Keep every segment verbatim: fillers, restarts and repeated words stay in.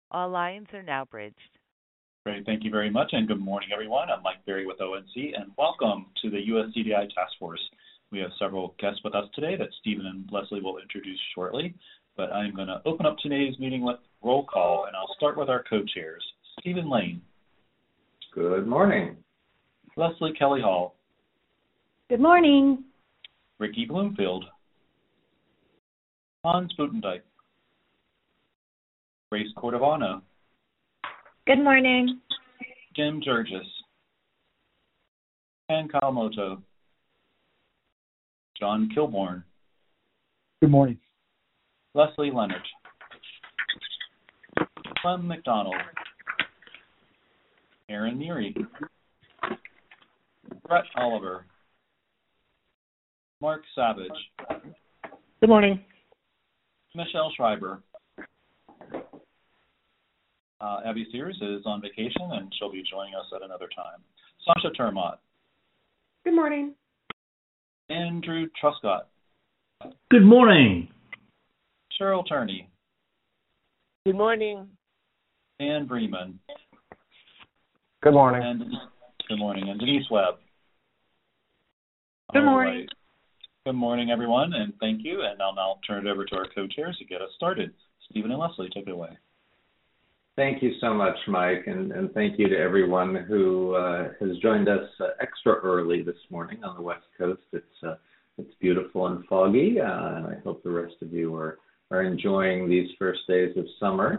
All lines are now bridged. Great. Thank you very much, and good morning, everyone. I'm Mike Berry with O N C, and welcome to the U S C D I Task Force. We have several guests with us today that Stephen and Leslie will introduce shortly, but I'm going to open up today's meeting with roll call, and I'll start with our co-chairs. Stephen Lane. Good morning. Leslie Kelly Hall. Good morning. Ricky Bloomfield. Hans Butendijk. Grace Cordovano. Good morning. Jim Jurgis. Ken Kawamoto. John Kilborn. Good morning. Leslie Leonard. Clem McDonald. Aaron Neary. Brett Oliver. Mark Savage. Good morning. Michelle Schreiber. Uh, Abby Sears is on vacation, and she'll be joining us at another time. Sasha Termott. Good morning. Andrew Truscott. Good morning. Cheryl Turney. Good morning. Dan Bremen. Good morning. And, good morning. And Denise Webb. Good All morning. right. Good morning, everyone, and thank you. And I'll now turn it over to our co-chairs to get us started. Stephen and Leslie, take it away. Thank you so much, Mike, and, and thank you to everyone who uh, has joined us uh, extra early this morning on the West Coast. It's uh, it's beautiful and foggy, uh, and I hope the rest of you are, are enjoying these first days of summer.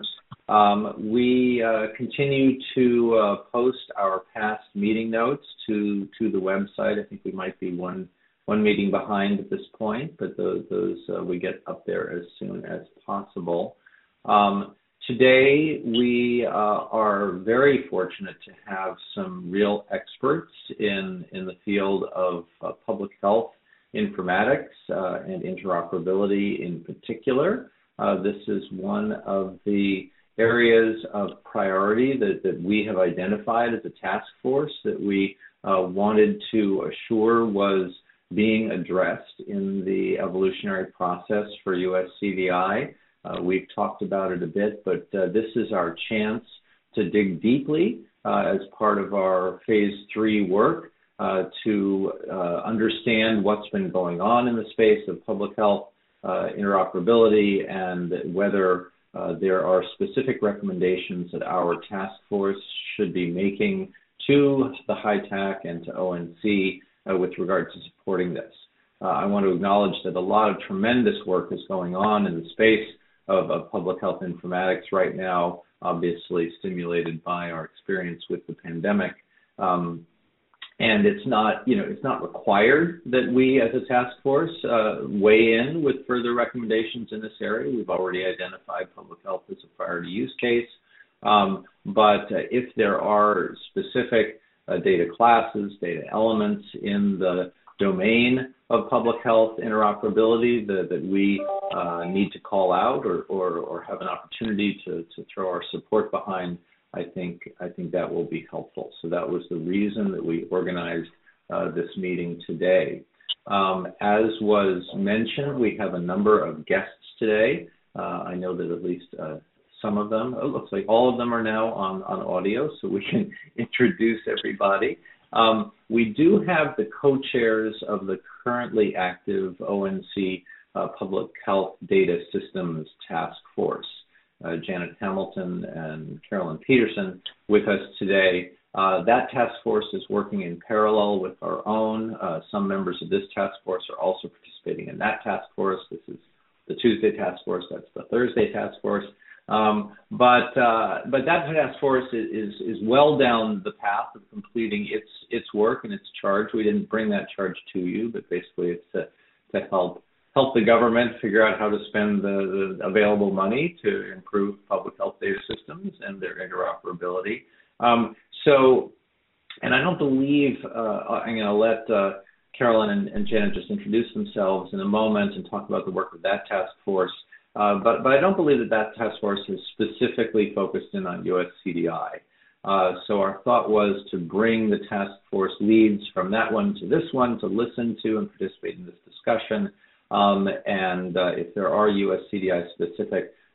Um, we uh, continue to uh, post our past meeting notes to, to the website. I think we might be one one meeting behind at this point, but those, those uh, we get up there as soon as possible. Um, Today, we uh, are very fortunate to have some real experts in, in the field of uh, public health, informatics, uh, and interoperability in particular. Uh, this is one of the areas of priority that, that we have identified as a task force that we uh, wanted to assure was being addressed in the evolutionary process for U S C D I. Uh, we've talked about it a bit, but uh, this is our chance to dig deeply uh, as part of our phase three work uh, to uh, understand what's been going on in the space of public health uh, interoperability and whether uh, there are specific recommendations that our task force should be making to the HITAC and to O N C uh, with regard to supporting this. Uh, I want to acknowledge that a lot of tremendous work is going on in the space Of, of public health informatics right now, obviously stimulated by our experience with the pandemic. Um, and it's not, you know, it's not required that we as a task force uh, weigh in with further recommendations in this area. We've already identified public health as a priority use case. Um, but uh, if there are specific uh, data classes, data elements in the domain of public health interoperability that, that we uh, need to call out or, or, or have an opportunity to, to throw our support behind, I think I think that will be helpful. So that was the reason that we organized uh, this meeting today. Um, as was mentioned, we have a number of guests today. Uh, I know that at least uh, some of them, it looks like all of them are now on, on audio, so we can introduce everybody. Um, we do have the co-chairs of the currently active O N C uh, Public Health Data Systems Task Force, uh, Janet Hamilton and Carolyn Peterson, with us today. Uh, that task force is working in parallel with our own. Uh, some members of this task force are also participating in that task force. This is the Tuesday task force. That's the Thursday task force. Um, but uh, but that task force is, is is well down the path of completing its its work and its charge. We didn't bring that charge to you, but basically it's to, to help help the government figure out how to spend the, the available money to improve public health data systems and their interoperability. Um, so, and I don't believe uh, I'm going to let uh, Carolyn and, and Janet just introduce themselves in a moment and talk about the work of that task force. Uh, but, but I don't believe that that task force is specifically focused in on U S C D I. Uh, so our thought was to bring the task force leads from that one to this one to listen to and participate in this discussion. Um, and uh, if there are U S C D I specific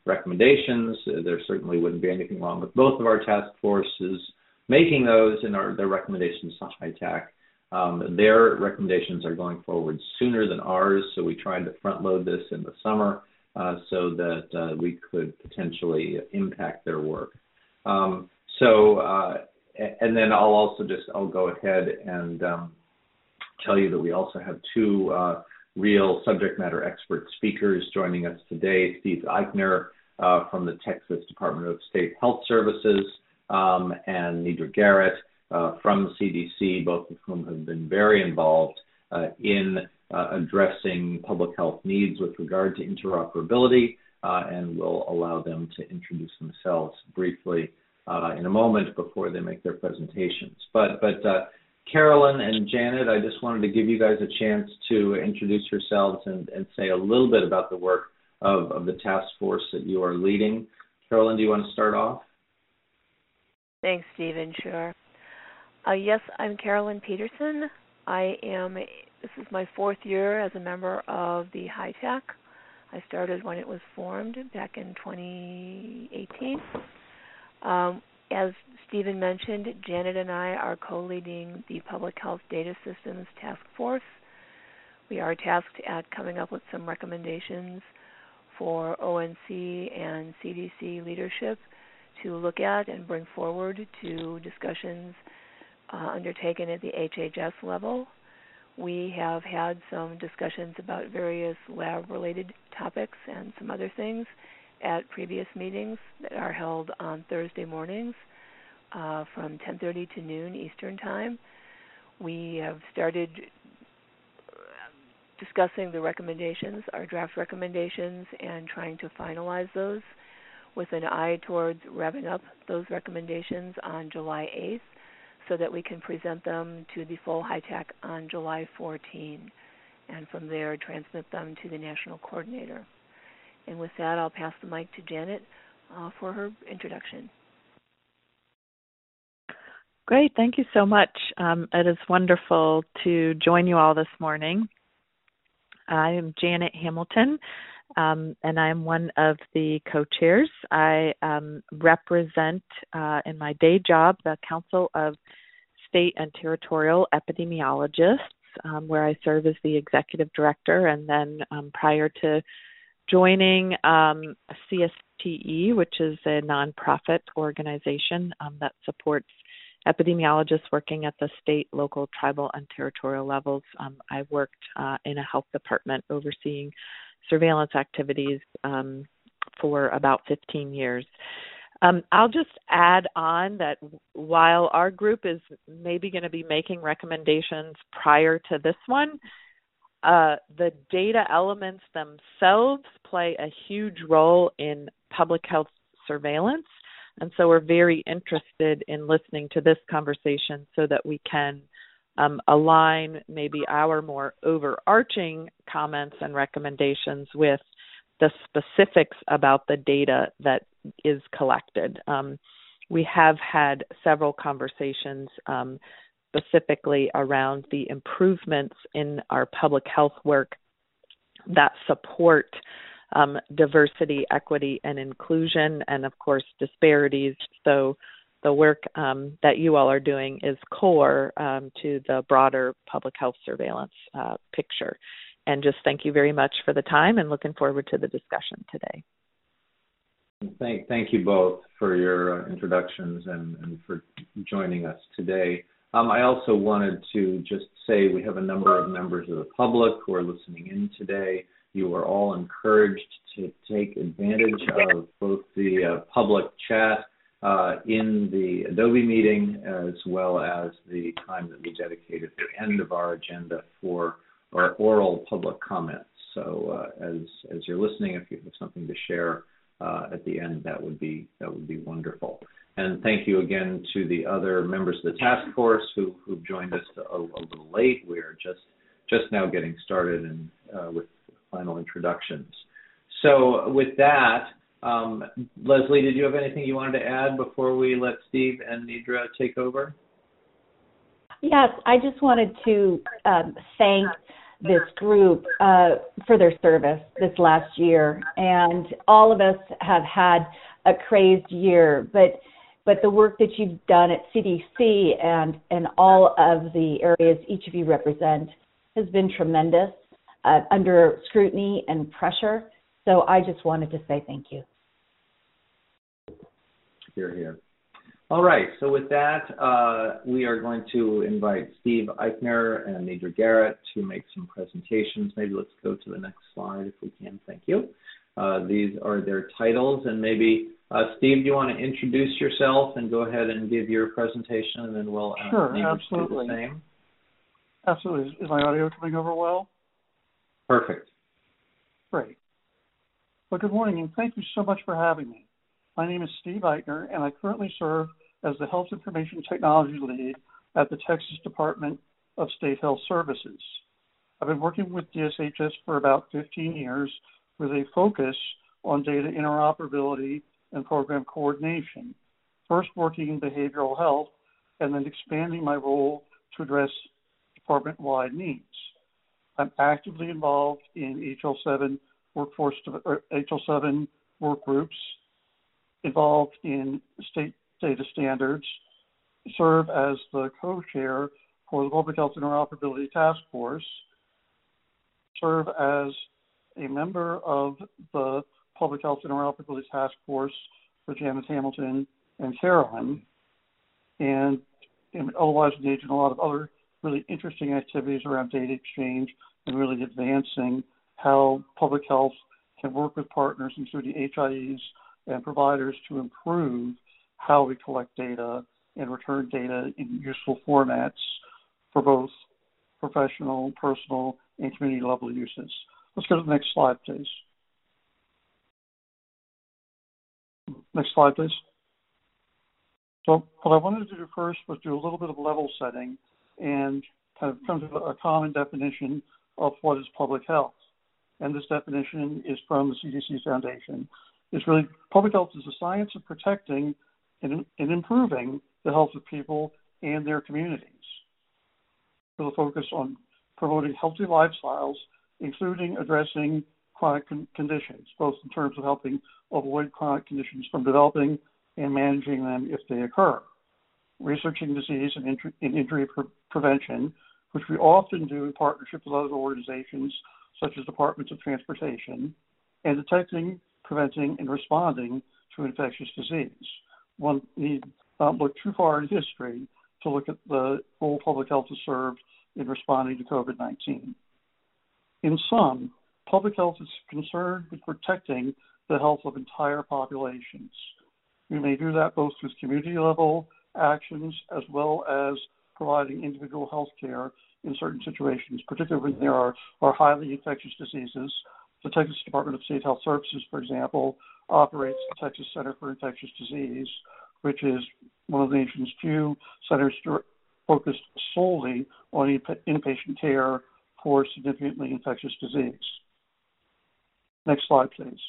recommendations. Uh, there certainly wouldn't be anything wrong with both of our task forces making those and our, their recommendations to H I T A C. Um, their recommendations are going forward sooner than ours, so we tried to front load this in the summer uh, so that uh, we could potentially impact their work. Um, so, uh, and then I'll also just, I'll go ahead and um, tell you that we also have two uh, real subject matter expert speakers joining us today. Steve Eichner uh, from the Texas Department of State Health Services um, and Nidra Garrett uh, from C D C, both of whom have been very involved uh, in uh, addressing public health needs with regard to interoperability, uh, and we'll allow them to introduce themselves briefly uh, in a moment before they make their presentations. But, but uh, Carolyn and Janet, I just wanted to give you guys a chance to introduce yourselves and, and say a little bit about the work of, of the task force that you are leading. Carolyn, do you want to start off? Thanks, Stephen. Sure. Uh, yes, I'm Carolyn Peterson. I am, this is my fourth year as a member of the H I T A C. I started when it was formed back in twenty eighteen. Um, as Stephen mentioned, Janet and I are co-leading the Public Health Data Systems Task Force. We are tasked at coming up with some recommendations for O N C and C D C leadership to look at and bring forward to discussions uh, undertaken at the H H S level. We have had some discussions about various lab-related topics and some other things at previous meetings that are held on Thursday mornings uh, from ten thirty to noon Eastern Time. We have started discussing the recommendations, our draft recommendations, and trying to finalize those with an eye towards revving up those recommendations on July eighth so that we can present them to the full H I T A C on July fourteenth, and from there transmit them to the national coordinator. And with that, I'll pass the mic to Janet uh, for her introduction. Great. Thank you so much. Um, it is wonderful to join you all this morning. I am Janet Hamilton, um, and I am one of the co-chairs. I um, represent uh, in my day job the Council of State and Territorial Epidemiologists, um, where I serve as the executive director, and then um, prior to joining um, C S T E, which is a nonprofit organization um, that supports epidemiologists working at the state, local, tribal, and territorial levels. Um, I worked uh, in a health department overseeing surveillance activities um, for about fifteen years. Um, I'll just add on that while our group is maybe going to be making recommendations prior to this one, uh, the data elements themselves play a huge role in public health surveillance. And so we're very interested in listening to this conversation so that we can um, align maybe our more overarching comments and recommendations with the specifics about the data that is collected. Um, we have had several conversations um, specifically around the improvements in our public health work that support Um, diversity, equity, and inclusion, and of course disparities. So the work um, that you all are doing is core um, to the broader public health surveillance uh, picture. And just thank you very much for the time, and looking forward to the discussion today. Thank, thank you both for your uh, introductions and, and for joining us today. Um, I also wanted to just say we have a number of members of the public who are listening in today. You are all encouraged to take advantage of both the uh, public chat uh, in the Adobe meeting, as well as the time that we dedicate at the end of our agenda for our oral public comments. So uh, as as you're listening, if you have something to share uh, at the end, that would be that would be wonderful. And thank you again to the other members of the task force who who've joined us a, a little late. We are just just now getting started and uh, with final introductions. So with that, um, Leslie, did you have anything you wanted to add before we let Steve and Nidra take over? Yes, I just wanted to um, thank this group uh, for their service this last year. And all of us have had a crazed year, but but the work that you've done at C D C and, and all of the areas each of you represent has been tremendous, uh, under scrutiny and pressure. So I just wanted to say thank you. Here, here. All right, so with that, uh, we are going to invite Steve Eichner and Nidra Garrett to make some presentations. Maybe let's go to the next slide if we can. Thank you. Uh, these are their titles, and maybe, uh, Steve, do you want to introduce yourself and go ahead and give your presentation, and then we'll uh, sure, Nidra absolutely. do the same? Absolutely. Is my audio coming over well? Perfect. Great. Well, good morning, and thank you so much for having me. My name is Steve Eichner, and I currently serve as the Health Information Technology Lead at the Texas Department of State Health Services. I've been working with D S H S for about fifteen years with a focus on data interoperability and program coordination, first working in behavioral health and then expanding my role to address department-wide needs. I'm actively involved in H L seven workforce, or H L seven work groups, involved in state data standards, serve as the co-chair for the Public Health Interoperability Task Force, serve as a member of the Public Health Interoperability Task Force for Janet Hamilton and Carolyn, and, and otherwise engage in a lot of other really interesting activities around data exchange and really advancing how public health can work with partners, including H I Es and providers, to improve how we collect data and return data in useful formats for both professional, personal, and community level uses. Let's go to the next slide, please. Next slide, please. So what I wanted to do first was do a little bit of level setting and kind of come to a common definition of what is public health. And this definition is from the C D C Foundation. It's really, public health is the science of protecting and, and improving the health of people and their communities, with a focus on promoting healthy lifestyles, including addressing chronic con- conditions, both in terms of helping avoid chronic conditions from developing and managing them if they occur, researching disease and, injury, and injury pre- prevention, which we often do in partnership with other organizations such as departments of transportation, and detecting, preventing, and responding to infectious disease. One need not look too far in history to look at the role public health has served in responding to COVID nineteen. In sum, public health is concerned with protecting the health of entire populations. We may do that both with community-level actions as well as providing individual health care in certain situations, particularly when there are, are highly infectious diseases. The Texas Department of State Health Services, for example, operates the Texas Center for Infectious Disease, which is one of the nation's few centers focused solely on inpatient care for significantly infectious disease. Next slide, please.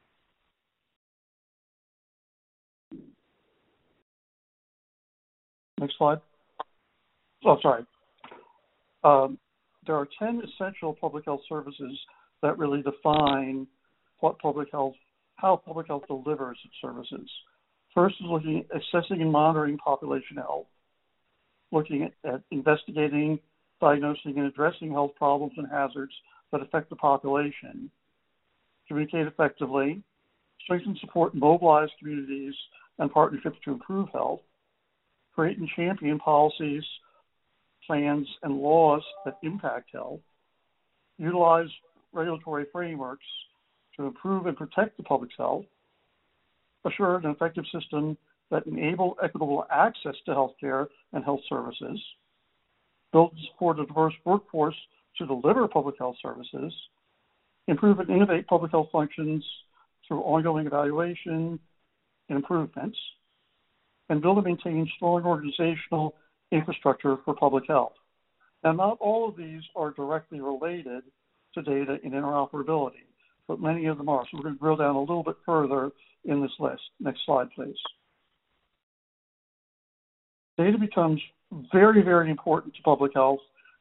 Next slide. Oh, sorry. Um, there are ten essential public health services that really define what public health, how public health delivers its services. First is looking at assessing and monitoring population health, looking at, at investigating, diagnosing, and addressing health problems and hazards that affect the population, communicate effectively, strengthen, support, and mobilize communities and partnerships to improve health, create and champion policies, plans, and laws that impact health, utilize regulatory frameworks to improve and protect the public's health, assure an effective system that enable equitable access to health care and health services, build and support a diverse workforce to deliver public health services, improve and innovate public health functions through ongoing evaluation and improvements, and build and maintain strong organizational infrastructure for public health. Now, not all of these are directly related to data and interoperability, but many of them are. So we're going to drill down a little bit further in this list. Next slide, please. Data becomes very, very important to public health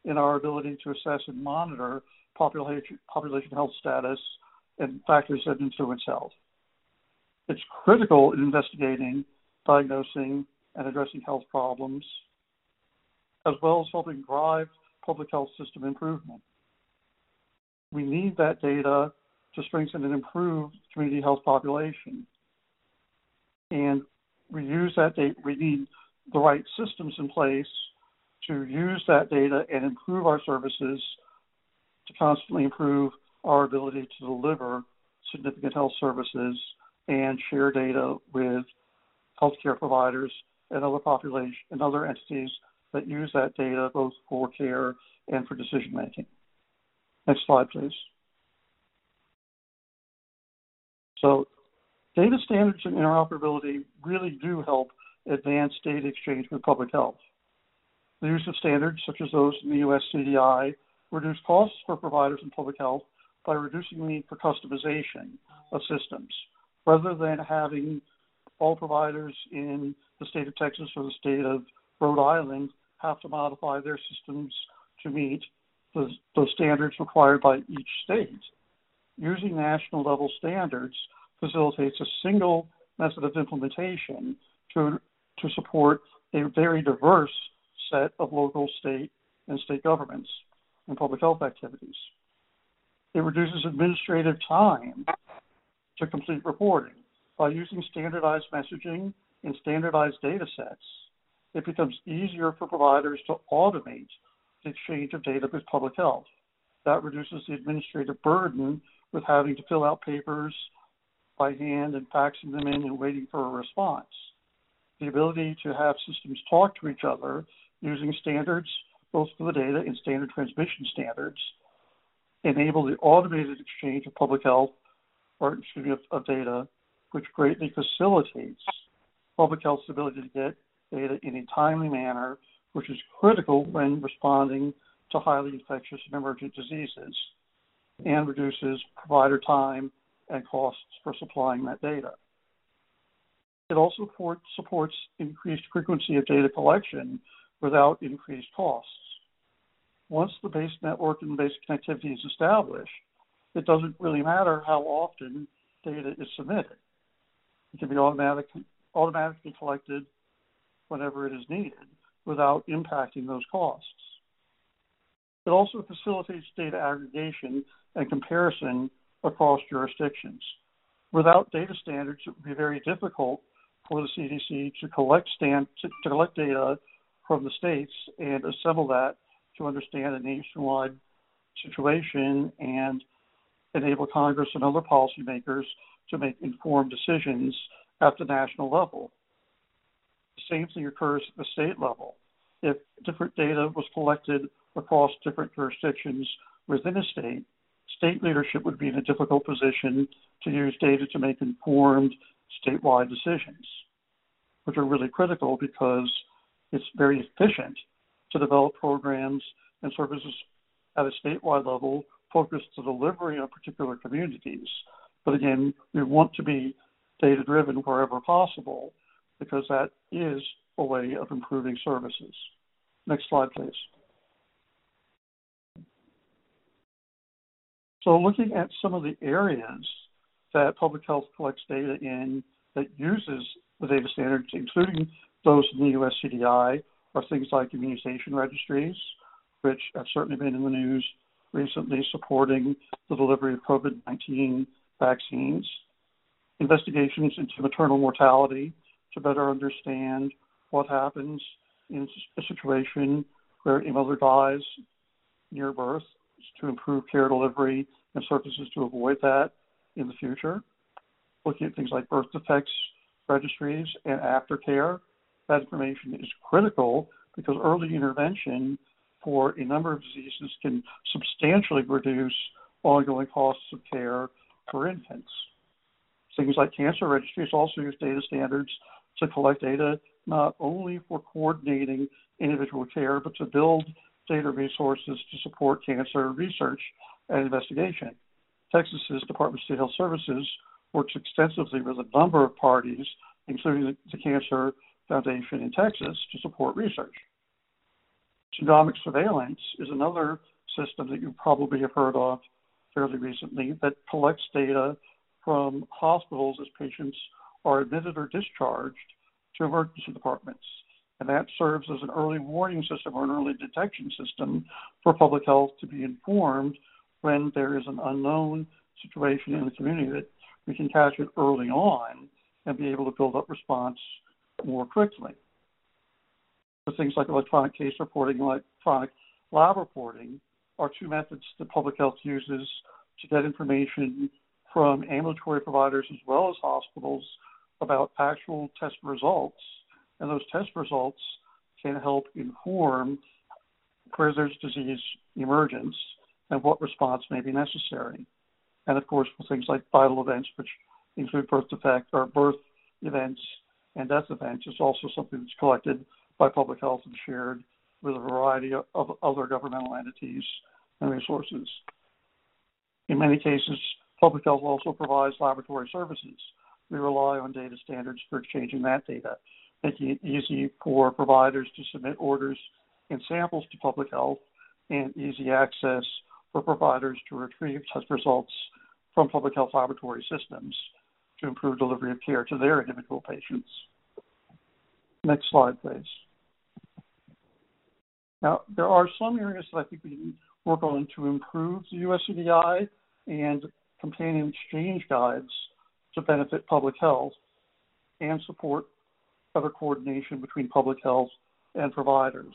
in our ability to assess and monitor population, population health status and factors that influence health. It's critical in investigating, diagnosing, and addressing health problems, as well as helping drive public health system improvement. We need that data to strengthen and improve community health population. And we use that data, we need the right systems in place to use that data and improve our services to constantly improve our ability to deliver significant health services and share data with healthcare providers and other population and other entities that use that data both for care and for decision making. Next slide, please. So data standards and interoperability really do help advance data exchange with public health. The use of standards such as those in the U S C D I reduce costs for providers in public health by reducing the need for customization of systems. Rather than having all providers in the state of Texas or the state of Rhode Island have to modify their systems to meet the, the standards required by each state, using national level standards facilitates a single method of implementation to, to support a very diverse set of local, state, and state governments and public health activities. It reduces administrative time to complete reporting. By using standardized messaging and standardized data sets, it becomes easier for providers to automate the exchange of data with public health. That reduces the administrative burden with having to fill out papers by hand and faxing them in and waiting for a response. The ability to have systems talk to each other using standards, both for the data and standard transmission standards, enable the automated exchange of public health, or excuse me, of, of data, which greatly facilitates public health's ability to get data in a timely manner, which is critical when responding to highly infectious and emergent diseases, and reduces provider time and costs for supplying that data. It also support, supports increased frequency of data collection without increased costs. Once the base network and basic connectivity is established, it doesn't really matter how often data is submitted. It can be automatic, automatically collected whenever it is needed without impacting those costs. It also facilitates data aggregation and comparison across jurisdictions. Without data standards, it would be very difficult for the C D C to collect, stand, to, to collect data from the states and assemble that to understand a nationwide situation and enable Congress and other policymakers to make informed decisions at the national level. The same thing occurs at the state level. If different data was collected across different jurisdictions within a state, state leadership would be in a difficult position to use data to make informed statewide decisions, which are really critical because it's very efficient to develop programs and services at a statewide level focused to delivery on particular communities. But again, we want to be data-driven wherever possible because that is a way of improving services. Next slide, please. So looking at some of the areas that public health collects data in that uses the data standards, including those in the U S C D I, are things like immunization registries, which have certainly been in the news recently supporting the delivery of COVID nineteen vaccines, investigations into maternal mortality to better understand what happens in a situation where a mother dies near birth to improve care delivery and services to avoid that in the future, looking at things like birth defects registries and aftercare. That information is critical because early intervention for a number of diseases can substantially reduce ongoing costs of care for infants. Things like cancer registries also use data standards to collect data not only for coordinating individual care, but to build data resources to support cancer research and investigation. Texas's Department of State Health Services works extensively with a number of parties, including the, the Cancer Foundation in Texas, to support research. Genomic surveillance is another system that you probably have heard of fairly recently that collects data from hospitals as patients are admitted or discharged to emergency departments. And that serves as an early warning system or an early detection system for public health to be informed when there is an unknown situation in the community, that we can catch it early on and be able to build up response more quickly. So things like electronic case reporting and electronic lab reporting are two methods that public health uses to get information from ambulatory providers as well as hospitals about actual test results. And those test results can help inform where there's disease emergence and what response may be necessary. And of course, for things like vital events, which include birth defect or birth events and death events, is also something that's collected by public health and shared with a variety of other governmental entities and resources. In many cases, public health also provides laboratory services. We rely on data standards for exchanging that data, making it easy for providers to submit orders and samples to public health, and easy access for providers to retrieve test results from public health laboratory systems to improve delivery of care to their individual patients. Next slide, please. Now, there are some areas that I think we can work on to improve the U S C D I and companion exchange guides to benefit public health and support better coordination between public health and providers.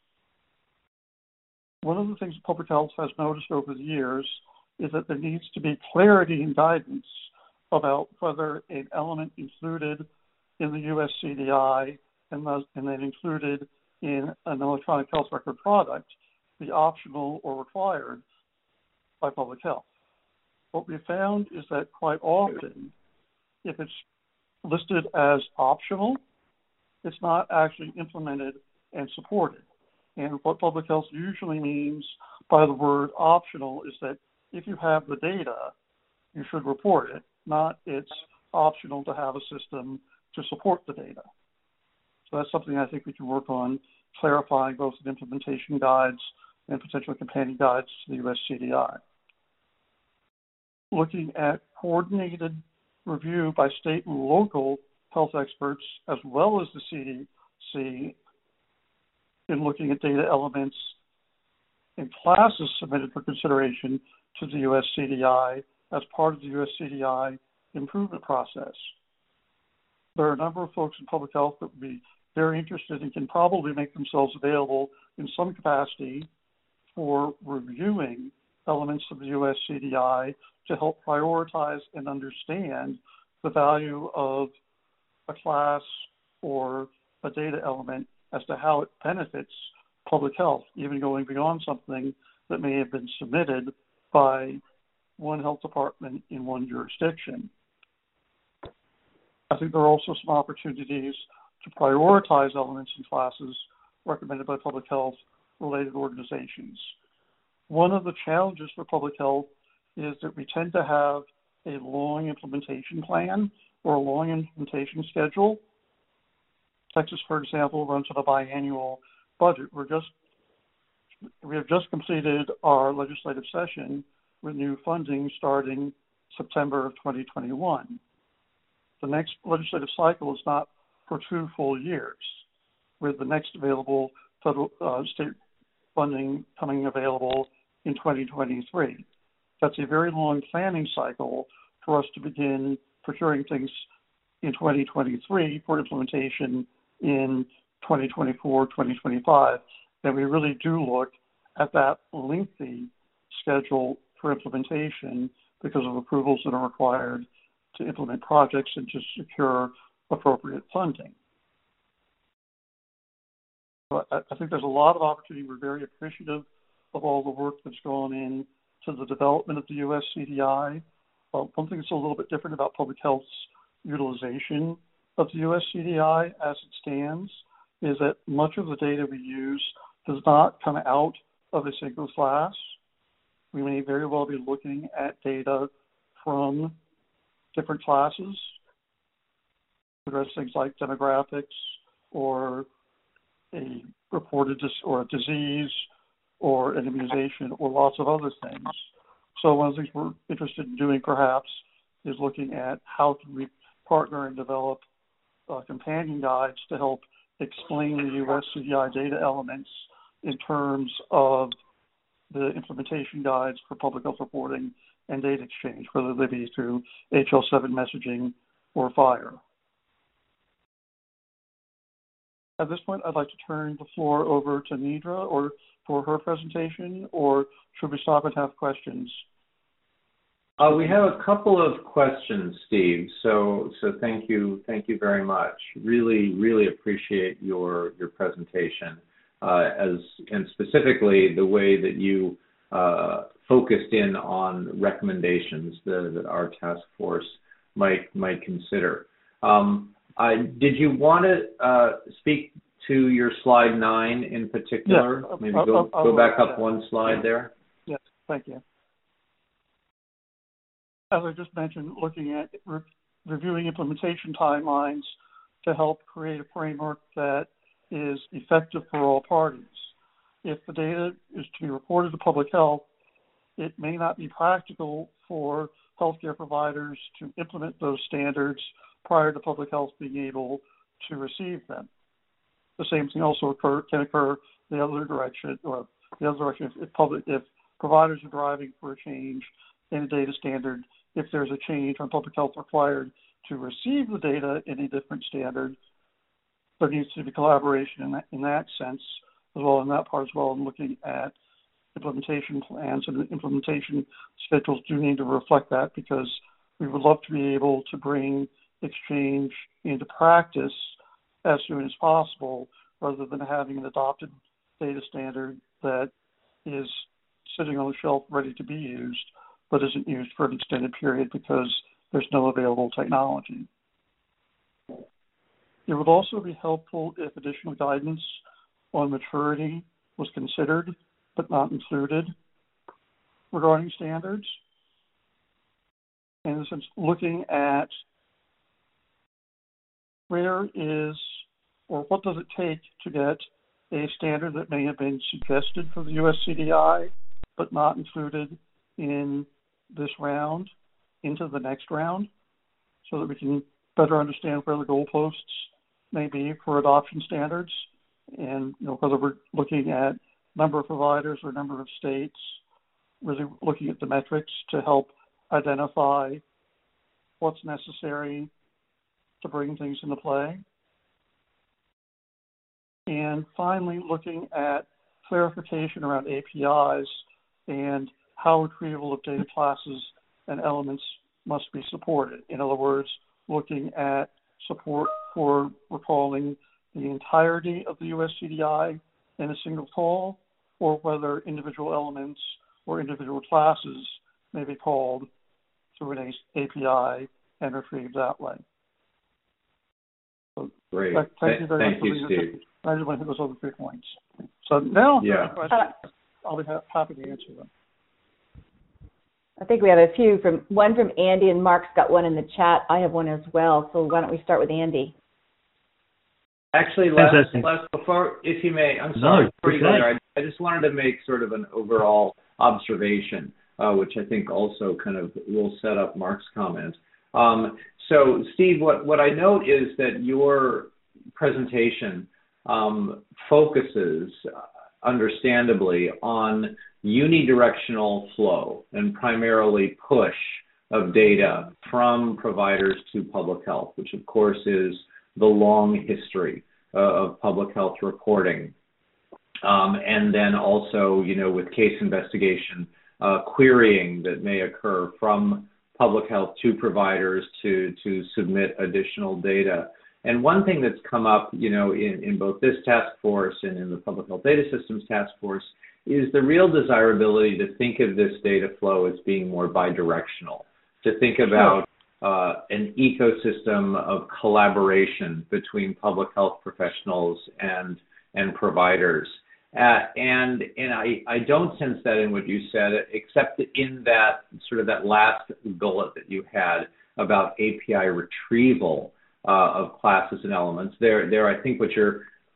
One of the things public health has noticed over the years is that there needs to be clarity and guidance about whether an element included in the U S C D I and, and then included in an electronic health record product be optional or required by public health. What we found is that quite often, if it's listed as optional, it's not actually implemented and supported. And what public health usually means by the word optional is that if you have the data, you should report it, not it's optional to have a system to support the data. So that's something I think we can work on, clarifying both in implementation guides and potential companion guides to the U S C D I. Looking at coordinated review by state and local health experts, as well as the C D C, in looking at data elements and classes submitted for consideration to the U S C D I as part of the U S C D I improvement process. There are a number of folks in public health that would be very interested and can probably make themselves available in some capacity for reviewing elements of the U S C D I to help prioritize and understand the value of a class or a data element as to how it benefits public health, even going beyond something that may have been submitted by one health department in one jurisdiction. I think there are also some opportunities to prioritize elements and classes recommended by public health related organizations. One of the challenges for public health is that we tend to have a long implementation plan or a long implementation schedule. Texas, for example, runs on a biannual budget. We're just, we have just completed our legislative session with new funding starting September of twenty twenty-one. The next legislative cycle is not for two full years, with the next available federal uh, state funding coming available in twenty twenty-three. That's a very long planning cycle for us to begin procuring things in twenty twenty-three for implementation in twenty twenty-four, twenty twenty-five. And we really do look at that lengthy schedule for implementation because of approvals that are required to implement projects and to secure appropriate funding. So I, I think there's a lot of opportunity. We're very appreciative of all the work that's gone in to the development of the U S C D I. Uh, one thing that's a little bit different about public health's utilization of the U S C D I as it stands is that much of the data we use does not come out of a single class. We may very well be looking at data from different classes, address things like demographics or a reported dis- or a disease or an immunization or lots of other things. So one of the things we're interested in doing perhaps is looking at how can we partner and develop uh, companion guides to help explain the U S C D I data elements in terms of the implementation guides for public health reporting and data exchange, whether they be through H L seven messaging or FHIR. At this point, I'd like to turn the floor over to Nidra or for her presentation, or should we stop and have questions? Uh, we have a couple of questions, Steve. So, so thank you, thank you very much. Really, really appreciate your your presentation, uh, as and specifically the way that you uh, focused in on recommendations that, that our task force might might consider. Um, I, did you want to uh, speak to your slide nine in particular? Yeah, Maybe I'll, go I'll, go back I'll, up yeah. one slide there. Yes, thank you. As I just mentioned, looking at re- reviewing implementation timelines to help create a framework that is effective for all parties. If the data is to be reported to public health, it may not be practical for healthcare providers to implement those standards prior to public health being able to receive them. The same thing also occur, can occur the other direction, or the other direction if, if public if providers are driving for a change in a data standard. If there's a change on public health required to receive the data in a different standard, there needs to be collaboration in that, in that sense as well, in that part as well, and looking at implementation plans and implementation schedules do need to reflect that, because we would love to be able to bring exchange into practice as soon as possible, rather than having an adopted data standard that is sitting on the shelf ready to be used, but isn't used for an extended period because there's no available technology. It would also be helpful if additional guidance on maturity was considered, but not included regarding standards. In a sense, looking at where is, or what does it take to get a standard that may have been suggested for the U S C D I, but not included in this round, into the next round, so that we can better understand where the goalposts may be for adoption standards, and you know, whether we're looking at number of providers or number of states, really looking at the metrics to help identify what's necessary to bring things into play. And finally, looking at clarification around A P Is and how retrieval of data classes and elements must be supported. In other words, looking at support for recalling the entirety of the U S C D I in a single call, or whether individual elements or individual classes may be called through an A P I and retrieved that way. So Great. Thank, thank you very thank much you, for Steve. I just want to hit those other three points. So now, yeah. questions, I'll be ha- happy to answer them. I think we have a few, from one from Andy, and Mark's got one in the chat. I have one as well. So why don't we start with Andy? Actually, Les, Les, before, if you may, I'm sorry, no, before you go there, I, I just wanted to make sort of an overall observation, uh, which I think also kind of will set up Mark's comment. Um, so, Steve, what, what I note is that your presentation um, focuses, uh, understandably, on unidirectional flow and primarily push of data from providers to public health, which of course is the long history uh, of public health reporting. Um, and then also, you know, with case investigation, uh, querying that may occur from public health to providers to, to submit additional data. And one thing that's come up, you know, in, in both this task force and in the Public Health Data Systems Task Force is the real desirability to think of this data flow as being more bidirectional, to think about uh, an ecosystem of collaboration between public health professionals and and providers. Uh, and and I, I don't sense that in what you said, except in that sort of that last bullet that you had about A P I retrieval uh, of classes and elements. There, there, I think what you're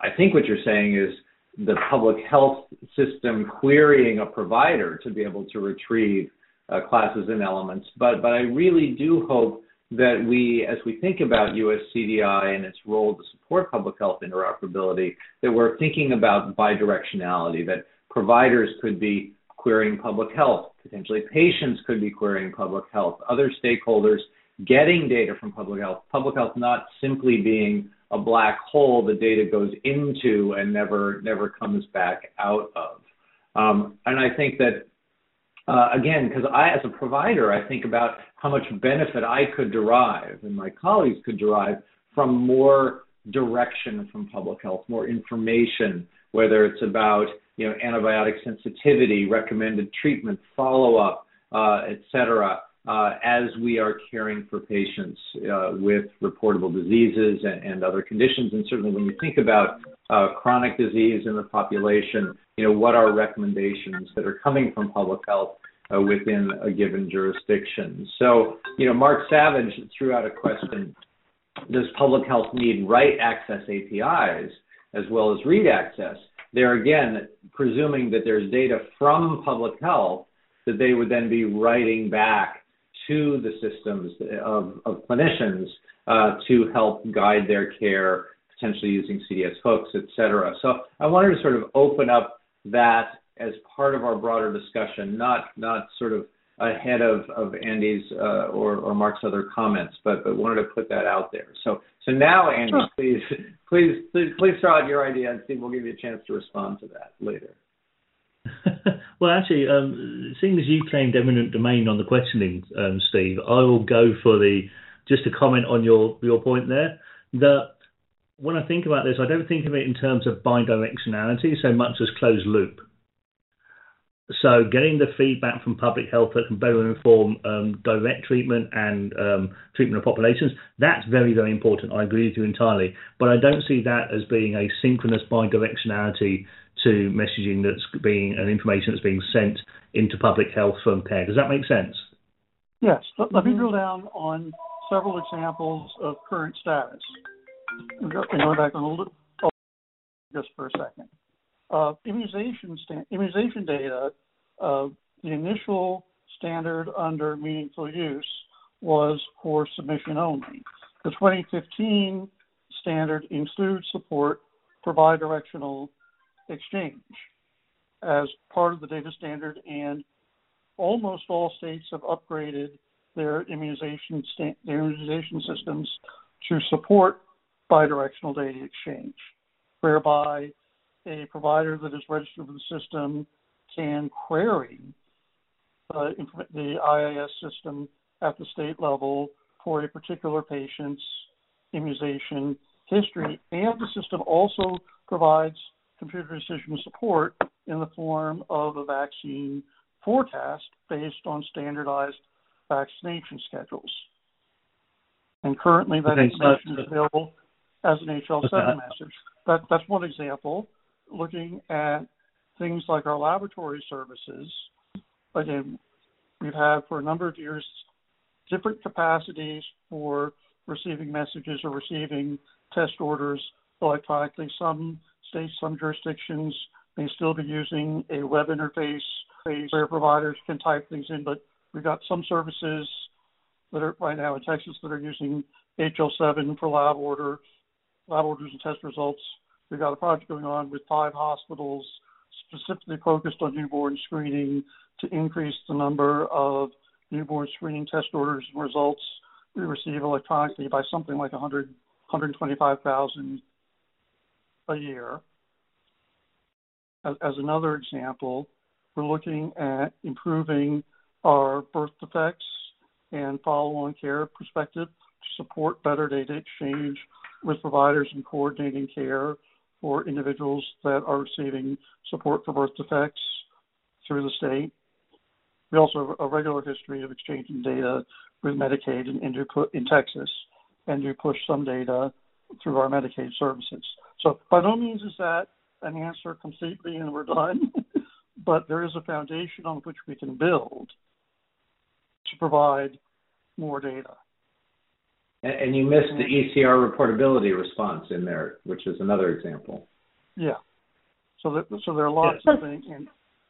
I think what you're saying is the public health system querying a provider to be able to retrieve uh, classes and elements. But, but I really do hope that we, as we think about U S C D I and its role to support public health interoperability, that we're thinking about bidirectionality, that providers could be querying public health, potentially patients could be querying public health, other stakeholders getting data from public health, public health not simply being a black hole the data goes into and never never comes back out of. Um, and I think that, uh, again, because I, as a provider, I think about how much benefit I could derive and my colleagues could derive from more direction from public health, more information, whether it's about, you know, antibiotic sensitivity, recommended treatment, follow-up, uh, et cetera, uh, as we are caring for patients uh, with reportable diseases and, and other conditions. And certainly when you think about uh, chronic disease in the population, you know, what are recommendations that are coming from public health uh, within a given jurisdiction? So, you know, Mark Savage threw out a question, does public health need write access A P Is as well as read access? They're, again, presuming that there's data from public health that they would then be writing back to the systems of, of clinicians uh, to help guide their care, potentially using C D S hooks, et cetera. So I wanted to sort of open up that as part of our broader discussion, not not sort of ahead of, of Andy's uh, or, or Mark's other comments, but, but wanted to put that out there. So so now, Andy, please, please, please, please throw out your idea, and Steve will give you a chance to respond to that later. Well, actually, um, seeing as you claimed eminent domain on the questioning, um, Steve, I will go for the, just to comment on your, your point there, that when I think about this, I don't think of it in terms of bidirectionality so much as closed loop. So getting the feedback from public health that can better inform um, direct treatment and um, treatment of populations, that's very, very important. I agree with you entirely. But I don't see that as being a synchronous bidirectionality to messaging that's being and information that's being sent into public health from care. Does that make sense? Yes. Let, let me drill down on several examples of current status. And go back on a little oh, just for a second. Uh, immunization sta- immunization data, uh, the initial standard under meaningful use was for submission only. The twenty fifteen standard includes support for bidirectional exchange as part of the data standard, and almost all states have upgraded their immunization sta- their immunization systems to support bidirectional data exchange, whereby a provider that is registered with the system can query uh, the I I S system at the state level for a particular patient's immunization history, and the system also provides computer decision support in the form of a vaccine forecast based on standardized vaccination schedules. And currently that okay, information so, is available as an H L seven okay. message. That, that's one example. Looking at things like our laboratory services, again, we've had for a number of years different capacities for receiving messages or receiving test orders electronically. Some states, some jurisdictions may still be using a web interface where providers can type things in, but we've got some services that are right now in Texas that are using H L seven for lab order, lab orders and test results. We've got a project going on with five hospitals specifically focused on newborn screening to increase the number of newborn screening test orders and results we receive electronically by something like one hundred, one hundred twenty-five thousand a year. As, as another example, we're looking at improving our birth defects and follow-on care perspective to support better data exchange with providers and coordinating care for individuals that are receiving support for birth defects through the state. We also have a regular history of exchanging data with Medicaid and, and do put in Texas, and do push some data through our Medicaid services. So by no means is that an answer completely and we're done, but there is a foundation on which we can build to provide more data. And, and you missed the E C R reportability response in there, which is another example. Yeah. So that, so there are lots yeah. of things. And...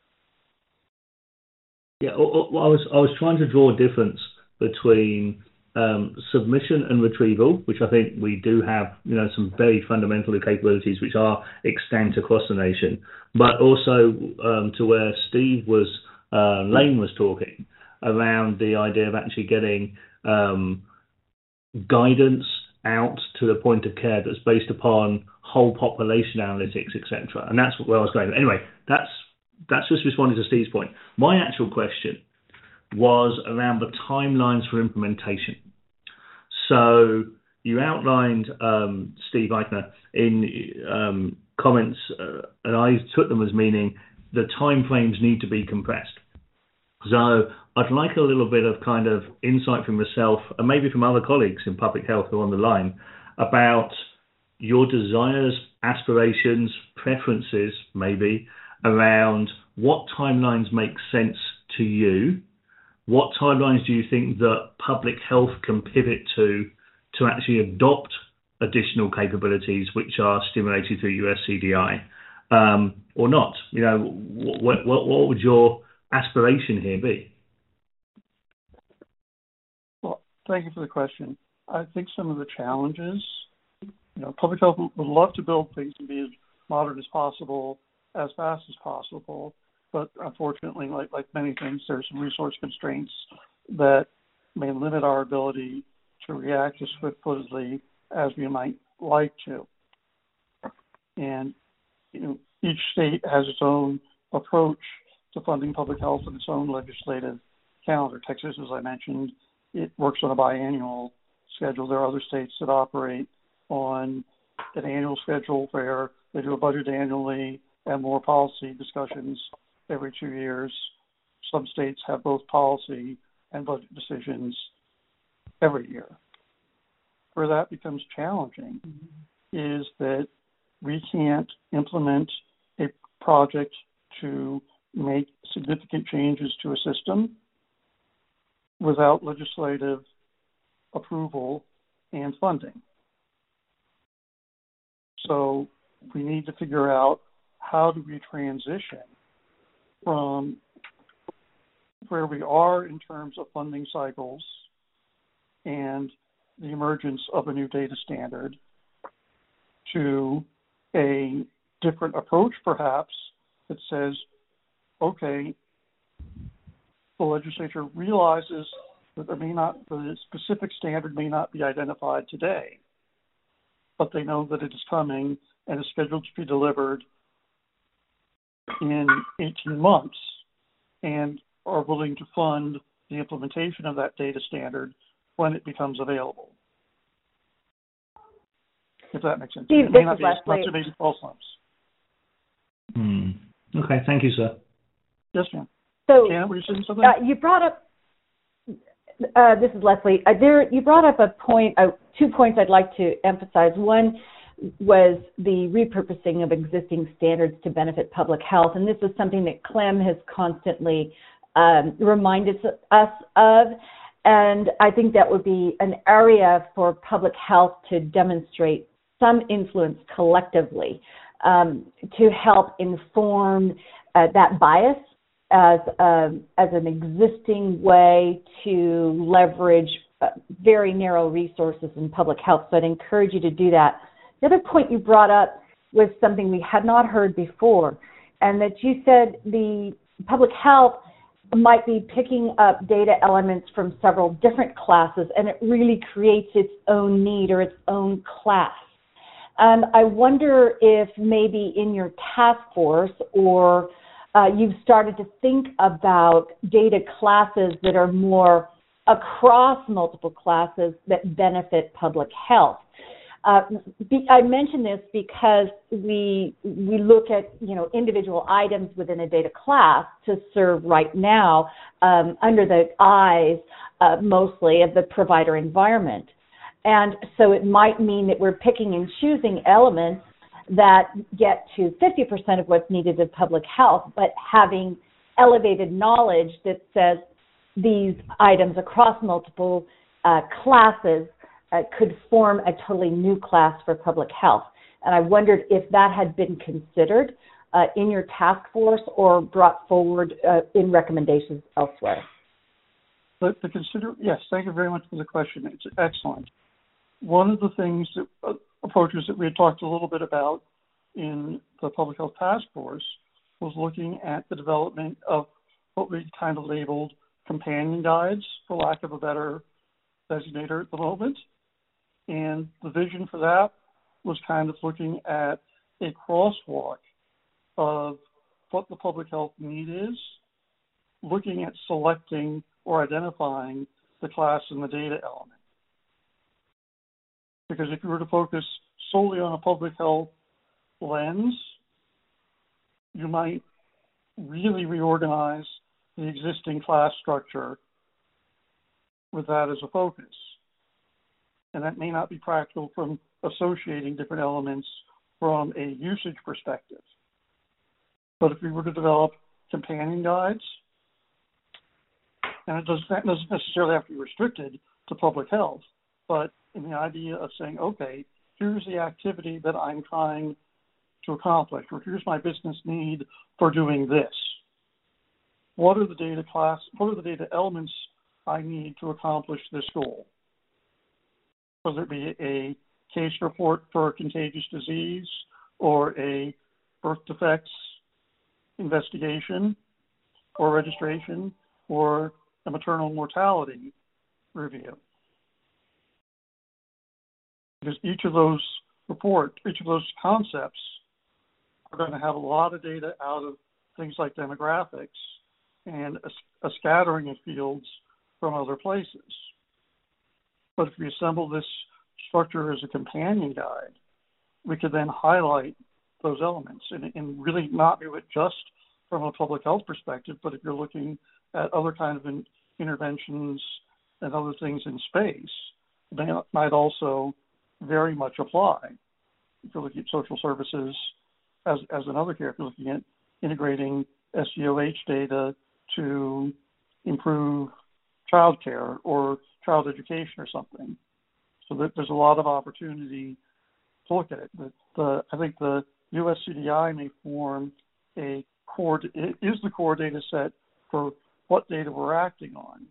Yeah, I was I was trying to draw a difference between um, submission and retrieval, which I think we do have, you know, some very fundamental capabilities which are extant across the nation, but also um, to where Steve was, uh, Lane was talking around the idea of actually getting um, guidance out to the point of care that's based upon whole population analytics, et cetera. And that's where I was going. Anyway, that's that's just responding to Steve's point. My actual question was around the timelines for implementation. So you outlined, um, Steve Eichner, in um, comments, uh, and I took them as meaning the timeframes need to be compressed. So I'd like a little bit of kind of insight from yourself, and maybe from other colleagues in public health who are on the line, about your desires, aspirations, preferences, maybe, around what timelines make sense to you. What timelines do you think that public health can pivot to to actually adopt additional capabilities which are stimulated through U S C D I, um, or not? You know, what, what, what would your aspiration here be? Well, thank you for the question. I think some of the challenges, you know, public health would love to build things and be as modern as possible, as fast as possible. But unfortunately, like, like many things, there's some resource constraints that may limit our ability to react as swiftly as we might like to. And you know, each state has its own approach to funding public health and its own legislative calendar. Texas, as I mentioned, it works on a biannual schedule. There are other states that operate on an annual schedule where they do a budget annually and more policy discussions every two years. Some states have both policy and budget decisions every year. Where that becomes challenging mm-hmm. is that we can't implement a project to make significant changes to a system without legislative approval and funding. So we need to figure out, how do we transition from where we are in terms of funding cycles and the emergence of a new data standard to a different approach, perhaps, that says, okay, the legislature realizes that there may not, the specific standard may not be identified today, but they know that it is coming and is scheduled to be delivered in eighteen months, and are willing to fund the implementation of that data standard when it becomes available. If that makes sense. Steve, it may this not is be Leslie. as much of a false lumps. Hmm. Okay, thank you, sir. Yes, ma'am. So, Janet, were you saying something? Uh, you brought up, uh, this is Leslie, uh, there, you brought up a point, uh, two points I'd like to emphasize. One was the repurposing of existing standards to benefit public health, and this is something that Clem has constantly um, reminded us of, and I think that would be an area for public health to demonstrate some influence collectively um, to help inform uh, that bias as a, as an existing way to leverage uh, very narrow resources in public health. So I'd encourage you to do that. The other point you brought up was something we had not heard before, and that you said the public health might be picking up data elements from several different classes, and it really creates its own need or its own class. And I wonder if maybe in your task force or uh, you've started to think about data classes that are more across multiple classes that benefit public health. Uh, be, I mention this because we we look at you know individual items within a data class to serve right now um, under the eyes uh, mostly of the provider environment, and so it might mean that we're picking and choosing elements that get to fifty percent of what's needed of public health, but having elevated knowledge that says these items across multiple uh, classes uh, could form a totally new class for public health. And I wondered if that had been considered uh, in your task force or brought forward uh, in recommendations elsewhere. But to consider, yes, thank you very much for the question. It's excellent. One of the things, that, uh, approaches that we had talked a little bit about in the Public Health Task Force was looking at the development of what we kind of labeled companion guides, for lack of a better designator at the moment. And the vision for that was kind of looking at a crosswalk of what the public health need is, looking at selecting or identifying the class and the data element. Because if you were to focus solely on a public health lens, you might really reorganize the existing class structure with that as a focus. And that may not be practical from associating different elements from a usage perspective. But if we were to develop companion guides, and it doesn't, that doesn't necessarily have to be restricted to public health, but in the idea of saying, okay, here's the activity that I'm trying to accomplish, or here's my business need for doing this. What are the data class, what are the data elements I need to accomplish this goal? Whether it be a case report for a contagious disease or a birth defects investigation or registration or a maternal mortality review. Because each of those report, each of those concepts are going to have a lot of data out of things like demographics and a, a scattering of fields from other places. But if we assemble this structure as a companion guide, we could then highlight those elements and, and really not do it just from a public health perspective, but if you're looking at other kind of in, interventions and other things in space, they might also very much apply. If you're looking at social services as, as another care, if you're looking at integrating S D O H data to improve childcare or child education or something. So that there's a lot of opportunity to look at it. The, the, I think the U S C D I may form a core, it is the core data set for what data we're acting on.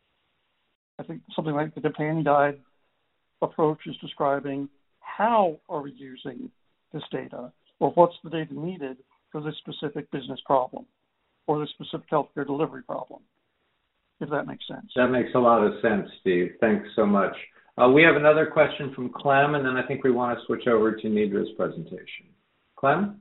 I think something like the companion guide approach is describing how are we using this data, or what's the data needed for this specific business problem or this specific healthcare delivery problem, if that makes sense. That makes a lot of sense, Steve. Thanks so much. Uh, we have another question from Clem, and then I think we want to switch over to Nidra's presentation. Clem?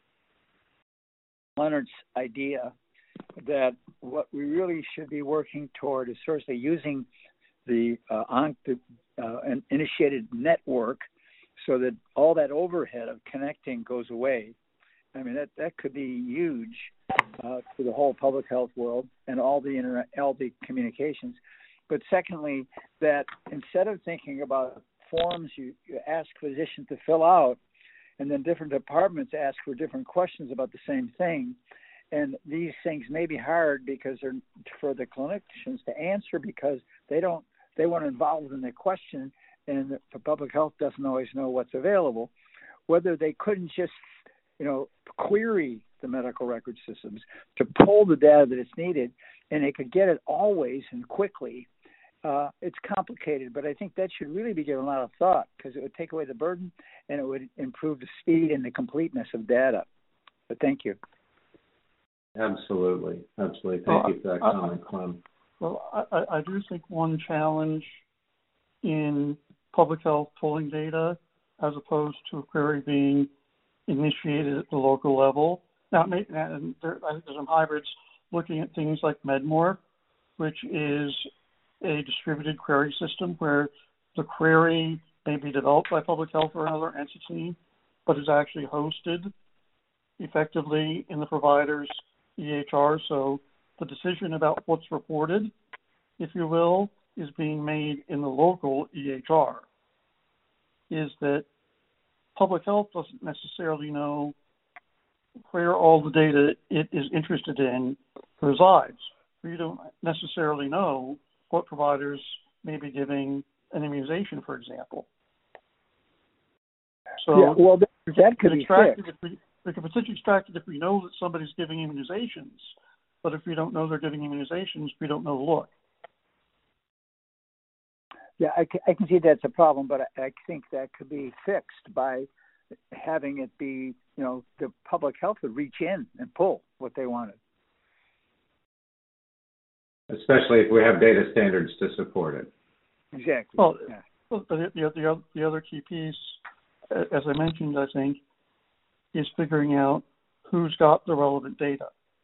Leonard's idea that what we really should be working toward is firstly using the, uh, on, the uh, an initiated network so that all that overhead of connecting goes away. I mean, that, that could be huge uh, for the whole public health world and all the inter- all the communications. But secondly, that instead of thinking about forms you, you ask physicians to fill out, and then different departments ask for different questions about the same thing, and these things may be hard because they're for the clinicians to answer because they don't they weren't involved in the question, and the public health doesn't always know what's available. Whether they couldn't just, you know, query the medical record systems to pull the data that is needed, and they could get it always and quickly. Uh, it's complicated, but I think that should really be given a lot of thought because it would take away the burden and it would improve the speed and the completeness of data. But thank you. Absolutely. Absolutely. Thank well, you for that I, comment, Clem. Well, I, I do think one challenge in public health pulling data as opposed to a query being initiated at the local level. Now, and there, I think there's some hybrids looking at things like MedMore, which is a distributed query system where the query may be developed by public health or another entity, but is actually hosted effectively in the provider's E H R. So the decision about what's reported, if you will, is being made in the local E H R. Is that public health doesn't necessarily know where all the data it is interested in resides. We don't necessarily know what providers may be giving an immunization, for example. So yeah, well, that, that could be fixed. If we, we can potentially extract it if we know that somebody's giving immunizations, but if we don't know they're giving immunizations, we don't know the look. Yeah, I can, I can see that's a problem, but I, I think that could be fixed by having it be, you know, the public health would reach in and pull what they wanted. Especially if we have data standards to support it. Exactly. Well, yeah. well the, the, the, the other key piece, as I mentioned, I think, is figuring out who's got the relevant data.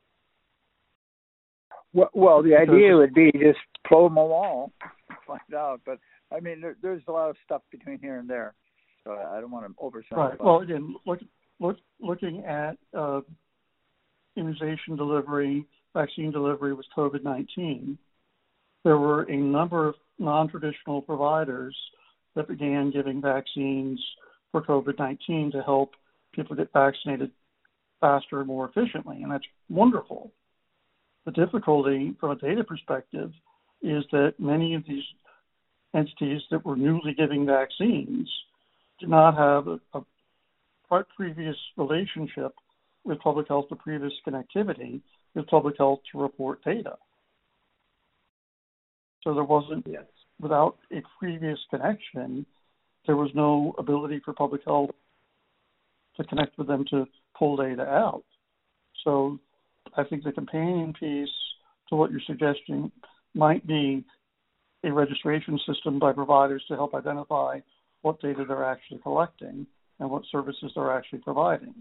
Well, well the idea would be just probe them all, find out. But I mean, there, there's a lot of stuff between here and there, so I don't want to oversell. Right. Well, again, look, look, looking at uh, immunization delivery, vaccine delivery with COVID nineteen, there were a number of non-traditional providers that began giving vaccines for COVID nineteen to help people get vaccinated faster and more efficiently, and that's wonderful. The difficulty from a data perspective is that many of these entities that were newly giving vaccines did not have a, a previous relationship with public health, the previous connectivity with public health to report data. So there wasn't, yes. without a previous connection, there was no ability for public health to connect with them to pull data out. So I think the companion piece to what you're suggesting might be a registration system by providers to help identify what data they're actually collecting and what services they're actually providing.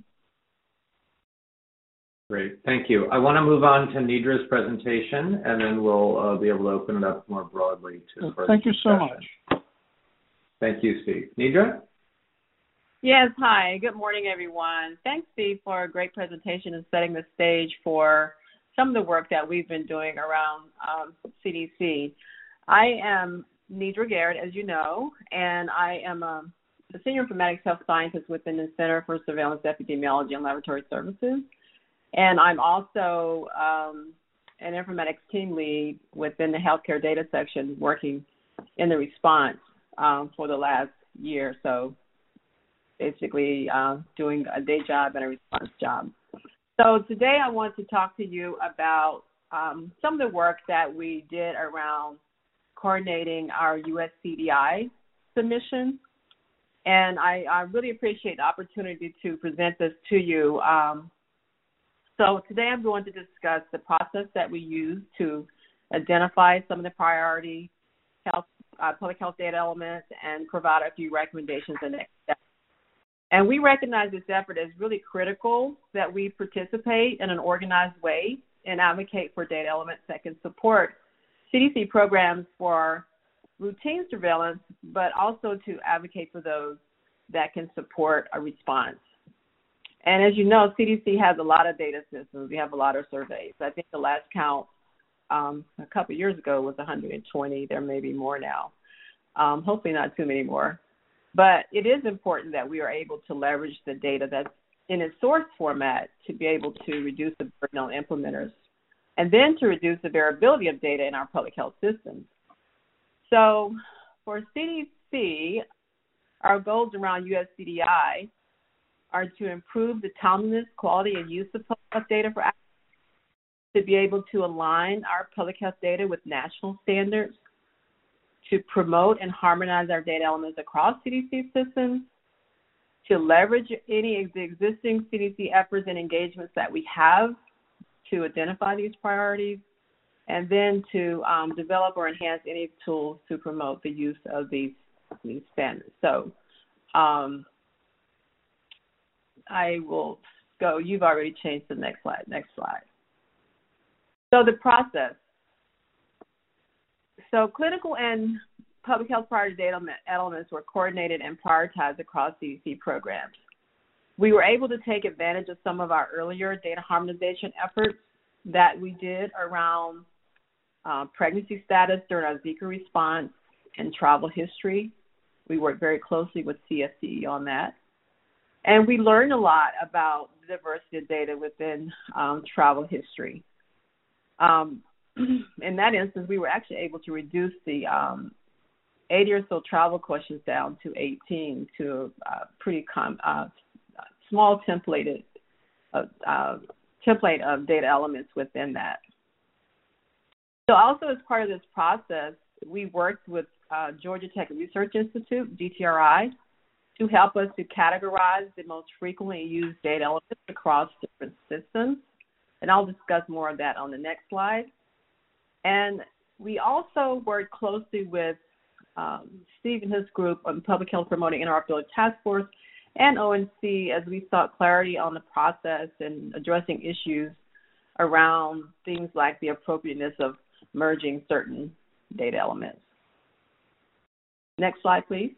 Great, thank you. I want to move on to Nidra's presentation, and then we'll uh, be able to open it up more broadly to further Thank you so discussion. much. Thank you, Steve. Nidra? Yes, hi. Good morning, everyone. Thanks, Steve, for a great presentation and setting the stage for some of the work that we've been doing around um, C D C. I am Nidra Garrett, as you know, and I am a, a senior informatics health scientist within the Center for Surveillance Epidemiology and Laboratory Services. And I'm also um, an informatics team lead within the healthcare data section, working in the response um, for the last year or so. Basically uh, doing a day job and a response job. So today I want to talk to you about um, some of the work that we did around coordinating our U S C D I submission. And I, I really appreciate the opportunity to present this to you. Um, so today I'm going to discuss the process that we use to identify some of the priority health, uh, public health data elements and provide a few recommendations and next steps. And we recognize this effort as really critical that we participate in an organized way and advocate for data elements that can support C D C programs for routine surveillance, but also to advocate for those that can support a response. And as you know, C D C has a lot of data systems. We have a lot of surveys. I think the last count um, a couple of years ago was one hundred twenty. There may be more now. Um, hopefully not too many more. But it is important that we are able to leverage the data that's in its source format to be able to reduce the burden on implementers and then to reduce the variability of data in our public health systems. So for C D C, our goals around U S C D I are to improve the timeliness, quality, and use of public health data for access, to be able to align our public health data with national standards, to promote and harmonize our data elements across C D C systems, to leverage any of the existing C D C efforts and engagements that we have to identify these priorities, and then to um, develop or enhance any tools to promote the use of these, these standards. So um, I will go. You've already changed the next slide. Next slide. So the process. So clinical and public health priority data elements were coordinated and prioritized across C D C programs. We were able to take advantage of some of our earlier data harmonization efforts that we did around uh, pregnancy status during our Zika response and travel history. We worked very closely with C S C E on that. And we learned a lot about the diversity of data within um, travel history. Um, in that instance, we were actually able to reduce the um, eighty or so travel questions down to eighteen to a pretty com- uh, small templated uh, uh, template of data elements within that. So also as part of this process, we worked with uh, Georgia Tech Research Institute, G T R I, to help us to categorize the most frequently used data elements across different systems. And I'll discuss more of that on the next slide. And we also worked closely with um, Steve and his group on Public Health Promoting Interoperability Task Force and O N C as we sought clarity on the process and addressing issues around things like the appropriateness of merging certain data elements. Next slide, please.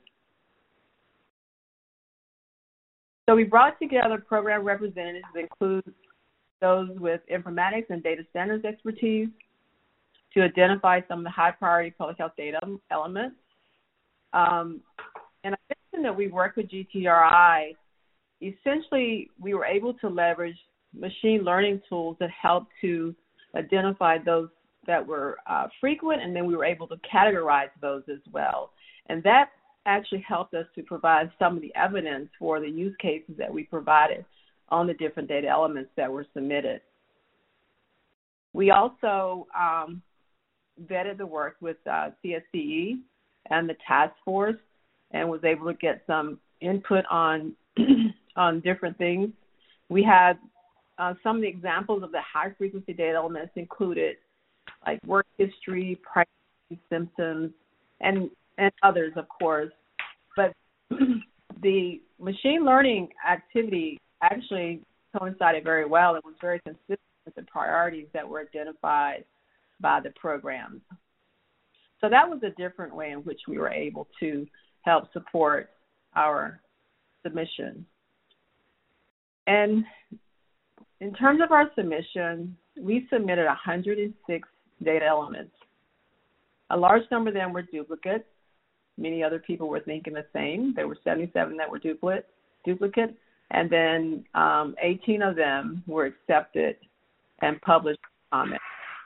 So we brought together program representatives that include those with informatics and data standards expertise to identify some of the high priority public health data elements. Um, and I mentioned that we worked with G T R I. Essentially, we were able to leverage machine learning tools that helped to identify those that were uh, frequent, and then we were able to categorize those as well. And that actually helped us to provide some of the evidence for the use cases that we provided on the different data elements that were submitted. We also um, vetted the work with uh, C S C E and the task force and was able to get some input on, on different things. We had uh, some of the examples of the high-frequency data elements included like work history, pregnancy symptoms, and, and others, of course. But the machine learning activity actually coincided very well. It was very consistent with the priorities that were identified by the programs. So that was a different way in which we were able to help support our submission. And in terms of our submission, we submitted one hundred six data elements. A large number of them were duplicates. Many other people were thinking the same. There were seventy-seven that were duplicate, duplicate, and then um, eighteen of them were accepted and published comments.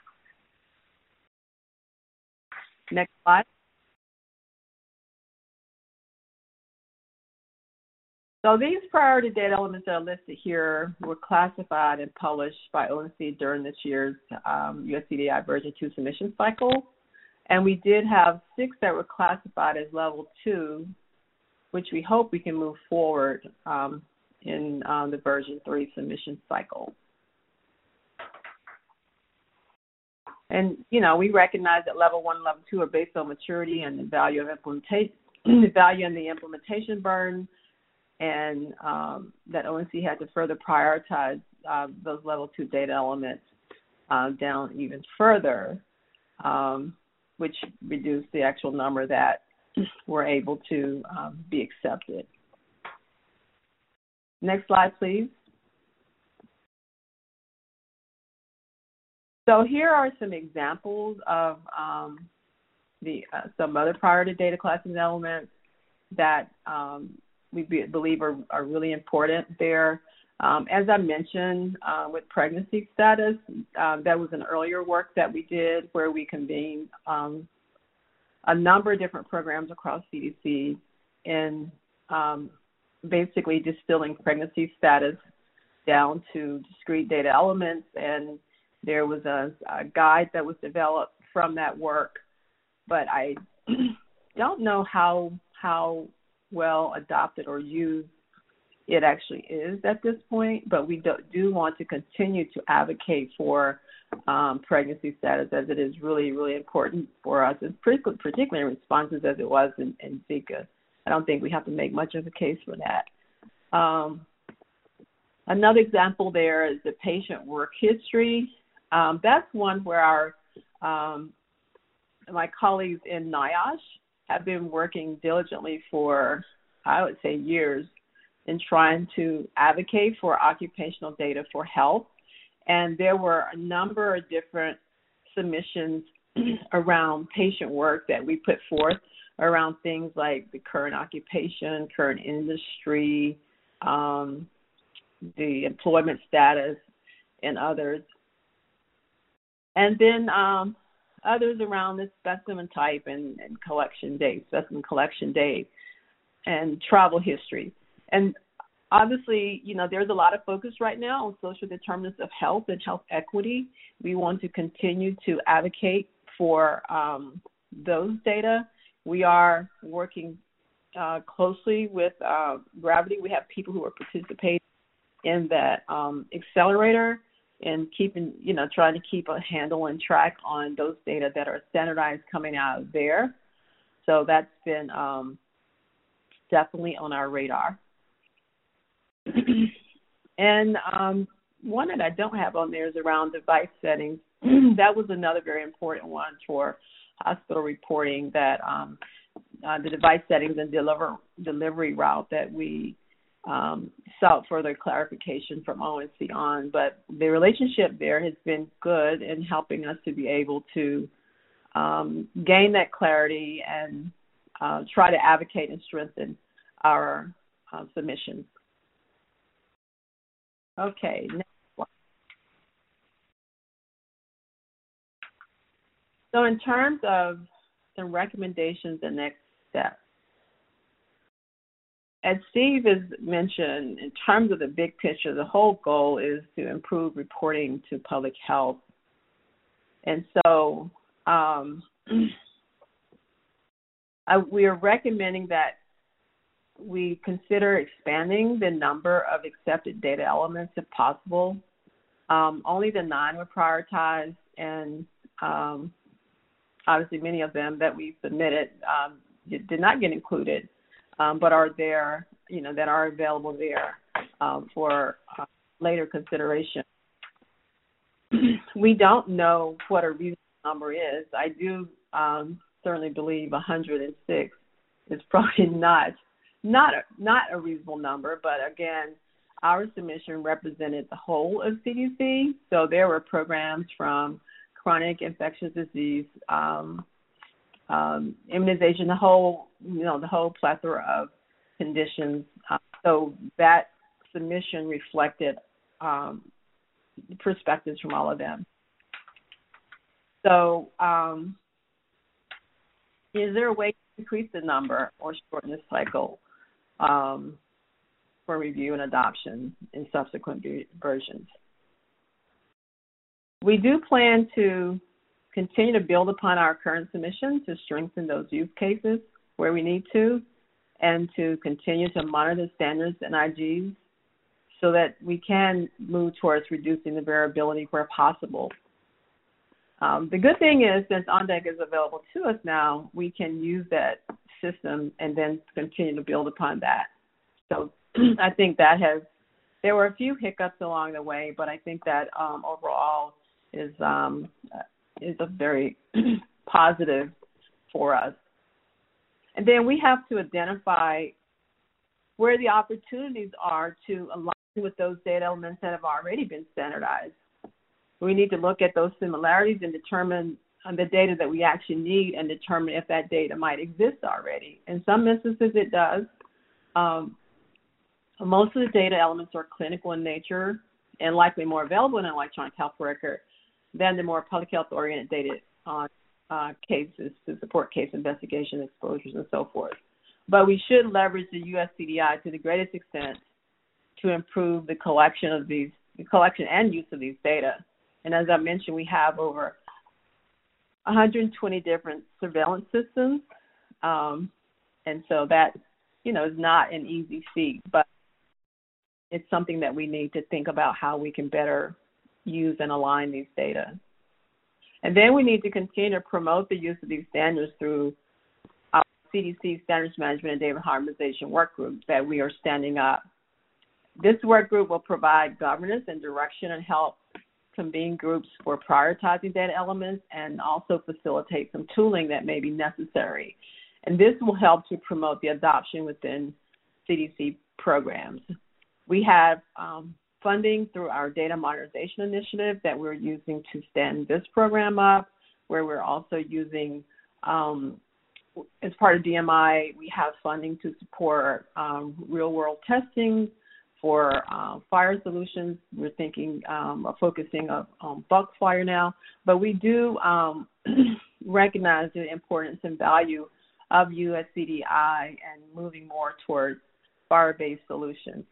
Next slide. So these priority data elements that are listed here were classified and published by O N C during this year's um, U S C D I version two submission cycle. And we did have six that were classified as level two, which we hope we can move forward um, in um, the version three submission cycle. And, you know, we recognize that level one and level two are based on maturity and the value of implementation, the value and the implementation burden, and um, that O N C had to further prioritize uh, those level two data elements uh, down even further, um, which reduced the actual number that were able to um, be accepted. Next slide, please. So here are some examples of um, the uh, some other priority data classes elements that um, we be, believe are, are really important there. Um, as I mentioned, uh, with pregnancy status, um, that was an earlier work that we did where we convened um, a number of different programs across C D C in um, basically distilling pregnancy status down to discrete data elements, and there was a, a guide that was developed from that work, but I don't know how how well adopted or used it actually is at this point, but we do, do want to continue to advocate for um, pregnancy status, as it is really, really important for us, and particularly in responses as it was in, in Zika. I don't think we have to make much of a case for that. Um, another example there is the patient work history. Um, that's one where our um, my colleagues in NIOSH have been working diligently for, I would say, years in trying to advocate for occupational data for health. And there were a number of different submissions around patient work that we put forth around things like the current occupation, current industry, um, the employment status, and others. And then um, others around the specimen type and, and collection date, specimen collection date, and travel history. And obviously, you know, there's a lot of focus right now on social determinants of health and health equity. We want to continue to advocate for um, those data. We are working uh, closely with uh, Gravity. We have people who are participating in that um, accelerator and keeping, you know, trying to keep a handle and track on those data that are standardized coming out of there. So that's been um, definitely on our radar. And um, one that I don't have on there is around device settings. That was another very important one for hospital reporting, that um, uh, the device settings and deliver, delivery route that we um, sought further clarification from O N C on. But the relationship there has been good in helping us to be able to um, gain that clarity and uh, try to advocate and strengthen our uh, submissions. Okay, next one. So in terms of some recommendations and next steps, as Steve has mentioned, in terms of the big picture, the whole goal is to improve reporting to public health. And so um, I, we are recommending that we consider expanding the number of accepted data elements if possible. Um, only the nine were prioritized, and um, obviously many of them that we submitted um, did not get included, um, but are there, you know, that are available there um, for uh, later consideration. We don't know what a reasonable number is. I do um, certainly believe one hundred six is probably not Not a, not a reasonable number, but again, our submission represented the whole of C D C. So there were programs from chronic infectious disease, um, um, immunization, the whole, you know, the whole plethora of conditions. Uh, so that submission reflected um, perspectives from all of them. So um, is there a way to increase the number or shorten the cycle Um, for review and adoption in subsequent versions? We do plan to continue to build upon our current submission to strengthen those use cases where we need to, and to continue to monitor the standards and I Gs so that we can move towards reducing the variability where possible. Um, the good thing is, since O N D E C is available to us now, we can use that system and then continue to build upon that. So I think that has, there were a few hiccups along the way, but I think that um, overall is um, is a very positive for us. And then we have to identify where the opportunities are to align with those data elements that have already been standardized. We need to look at those similarities and determine on the data that we actually need and determine if that data might exist already. In some instances, it does. Um, most of the data elements are clinical in nature and likely more available in an electronic health record than the more public health-oriented data on uh, cases to support case investigation, exposures, and so forth. But we should leverage the U S C D I to the greatest extent to improve the collection of these, the collection and use of these data. And as I mentioned, we have over one hundred twenty different surveillance systems. Um, and so that, you know, is not an easy feat, but it's something that we need to think about how we can better use and align these data. And then we need to continue to promote the use of these standards through our C D C Standards Management and Data Harmonization Work Group that we are standing up. This work group will provide governance and direction and help convene groups for prioritizing data elements and also facilitate some tooling that may be necessary. And this will help to promote the adoption within C D C programs. We have um, funding through our data modernization initiative that we're using to stand this program up, where we're also using, um, as part of D M I, we have funding to support um, real-world testing for uh, fire solutions. We're thinking um, of focusing on, on bulk fire now, but we do um, recognize the importance and value of U S C D I and moving more towards FHIR-based solutions.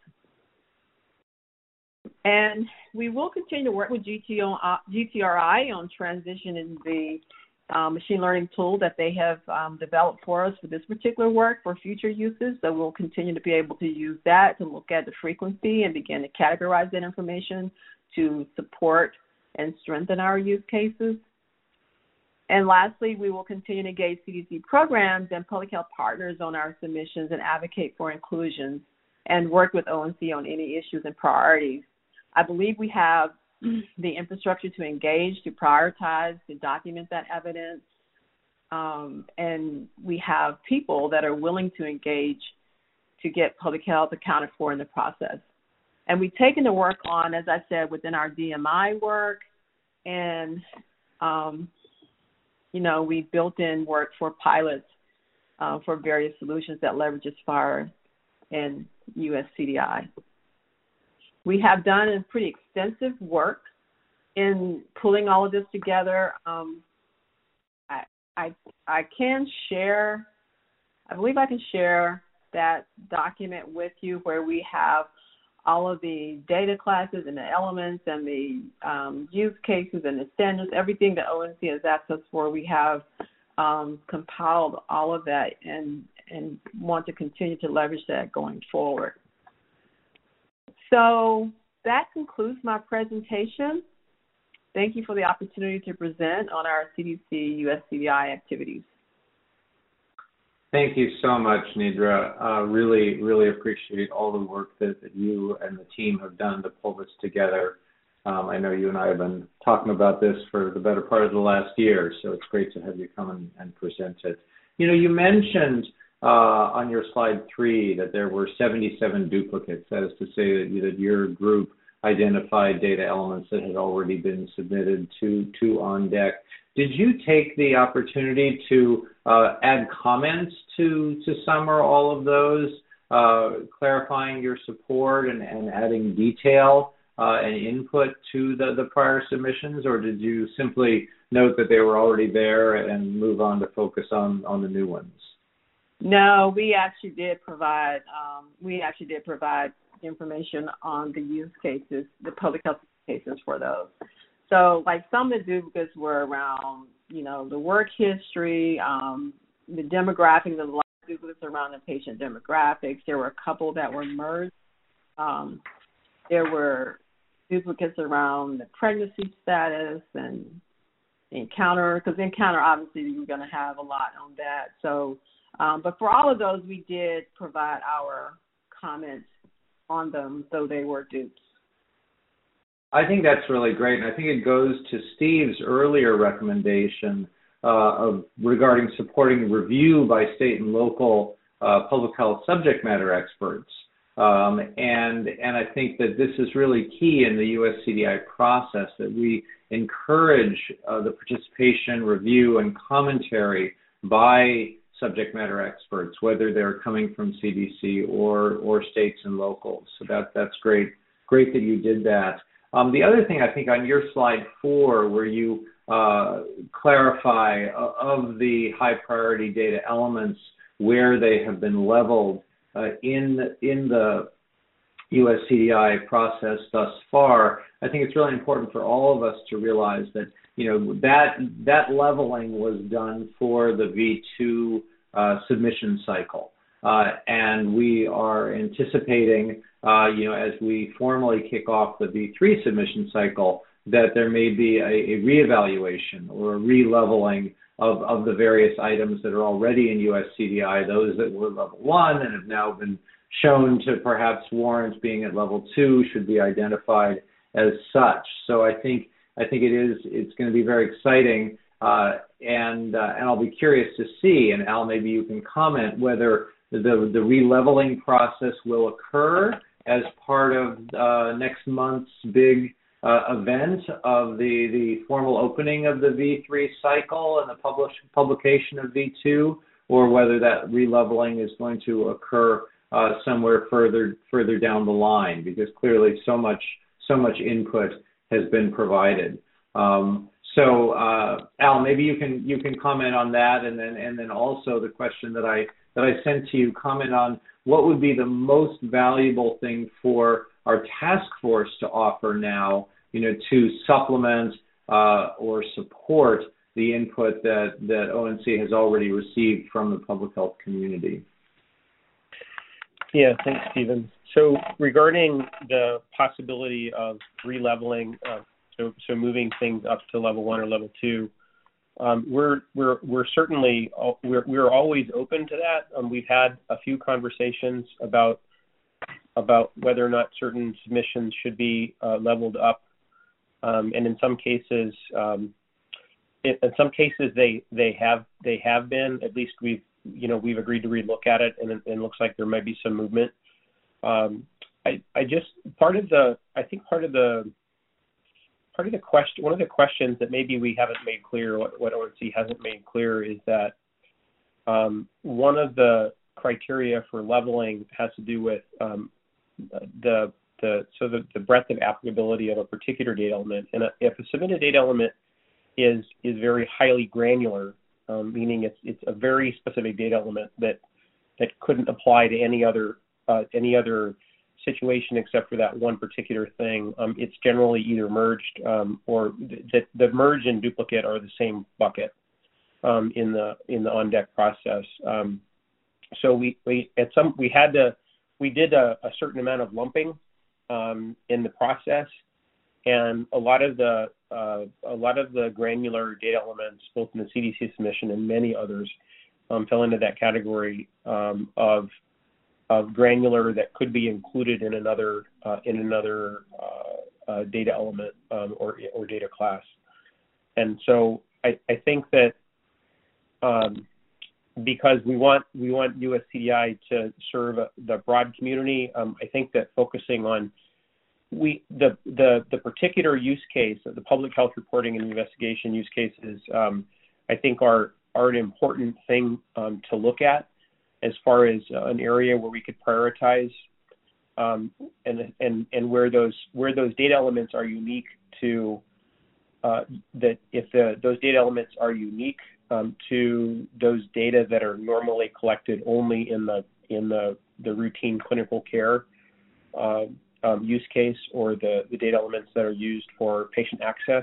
And we will continue to work with G T R I on transitioning the uh, machine learning tool that they have um, developed for us for this particular work for future uses. So we'll continue to be able to use that to look at the frequency and begin to categorize that information to support and strengthen our use cases. And lastly, we will continue to engage C D C programs and public health partners on our submissions and advocate for inclusion and work with O N C on any issues and priorities. I believe we have the infrastructure to engage, to prioritize, to document that evidence, um, and we have people that are willing to engage to get public health accounted for in the process. And we've taken the work on, as I said, within our D M I work, and, um, you know, we built in work for pilots uh, for various solutions that leverages FHIR and U S C D I. We have done a pretty extensive work in pulling all of this together. Um, I, I, I can share, I believe I can share that document with you where we have all of the data classes and the elements and the um, use cases and the standards, everything that O N C has asked us for. We have um, compiled all of that and, and want to continue to leverage that going forward. So that concludes my presentation. Thank you for the opportunity to present on our C D C U S C D I activities. Thank you so much, Nidra. Uh, really, really appreciate all the work that, that you and the team have done to pull this together. Um, I know you and I have been talking about this for the better part of the last year, so it's great to have you come and, and present it. You know, you mentioned uh, on your slide three that there were seventy-seven duplicates. That is to say that, you, that your group identified data elements that had already been submitted to, to OnDeck. Did you take the opportunity to uh, add comments to, to some or all of those, uh, clarifying your support and, and adding detail uh, and input to the, the prior submissions, or did you simply note that they were already there and move on to focus on, on the new ones? No, we actually did provide, um, we actually did provide information on the use cases, the public health cases for those. So, like, some of the duplicates were around, you know, the work history, um, the demographics, the lot of duplicates around the patient demographics. There were a couple that were merged. Um, there were duplicates around the pregnancy status and encounter, because encounter, obviously, you're going to have a lot on that. So, um, but for all of those, we did provide our comments on them, so they were dupes. I think that's really great, and I think it goes to Steve's earlier recommendation uh, of regarding supporting review by state and local uh, public health subject matter experts. Um, and and I think that this is really key in the U S C D I process, that we encourage uh, the participation, review, and commentary by subject matter experts, whether they're coming from C D C or or states and locals. So that that's great. Great that you did that. Um, the other thing, I think, on your slide four, where you uh, clarify uh, of the high priority data elements where they have been leveled uh, in in the U S C D I process thus far, I think it's really important for all of us to realize that, you know, that that leveling was done for the V two uh, submission cycle, uh, and we are anticipating, uh, you know, as we formally kick off the V three submission cycle, that there may be a, a reevaluation or a re-leveling of, of the various items that are already in U S C D I, those that were level one and have now been shown to perhaps warrant being at level two should be identified as such. So I think I think it is it's going to be very exciting, uh, and uh, and I'll be curious to see. And Al, maybe you can comment whether the the re-leveling process will occur as part of uh, next month's big uh, event of the the formal opening of the V three cycle and the publish, publication of V two, or whether that re-leveling is going to occur uh, somewhere further further down the line, because clearly so much so much input has been provided. Um, So, uh, Al, maybe you can you can comment on that, and then and then also the question that I that I sent to you, comment on what would be the most valuable thing for our task force to offer now, you know, to supplement uh, or support the input that, that O N C has already received from the public health community. Yeah, thanks, Stephen. So regarding the possibility of re-leveling, uh, so, so moving things up to level one or level two, um, we're we're we're certainly we're we're always open to that. Um, we've had a few conversations about about whether or not certain submissions should be uh, leveled up, um, and in some cases, um, in, in some cases they they have they have been. At least we've you know we've agreed to relook at it, and it, it looks like there might be some movement. Um, I I just part of the I think part of the part of the question one of the questions that maybe we haven't made clear, what, what O N C hasn't made clear, is that um, one of the criteria for leveling has to do with um, the the so the, the breadth of applicability of a particular data element. And if a submitted data element is is very highly granular, um, meaning it's it's a very specific data element that that couldn't apply to any other uh, any other situation except for that one particular thing, um, it's generally either merged um, or th- the merge and duplicate are the same bucket um, in the in the on deck process. Um, so we we at some we had to we did a, a certain amount of lumping um, in the process, and a lot of the uh, a lot of the granular data elements, both in the C D C submission and many others, um, fell into that category um, of of granular that could be included in another uh, in another uh, uh, data element um, or or data class. And so I, I think that um, because we want we want U S C D I to serve the broad community, um, I think that focusing on we the the the particular use case, the public health reporting and investigation use cases, um, I think are are an important thing um, to look at, as far as uh, an area where we could prioritize um, and and and where those where those data elements are unique to uh, that if the those data elements are unique um, to those data that are normally collected only in the in the, the routine clinical care uh, um, use case, or the, the data elements that are used for patient access.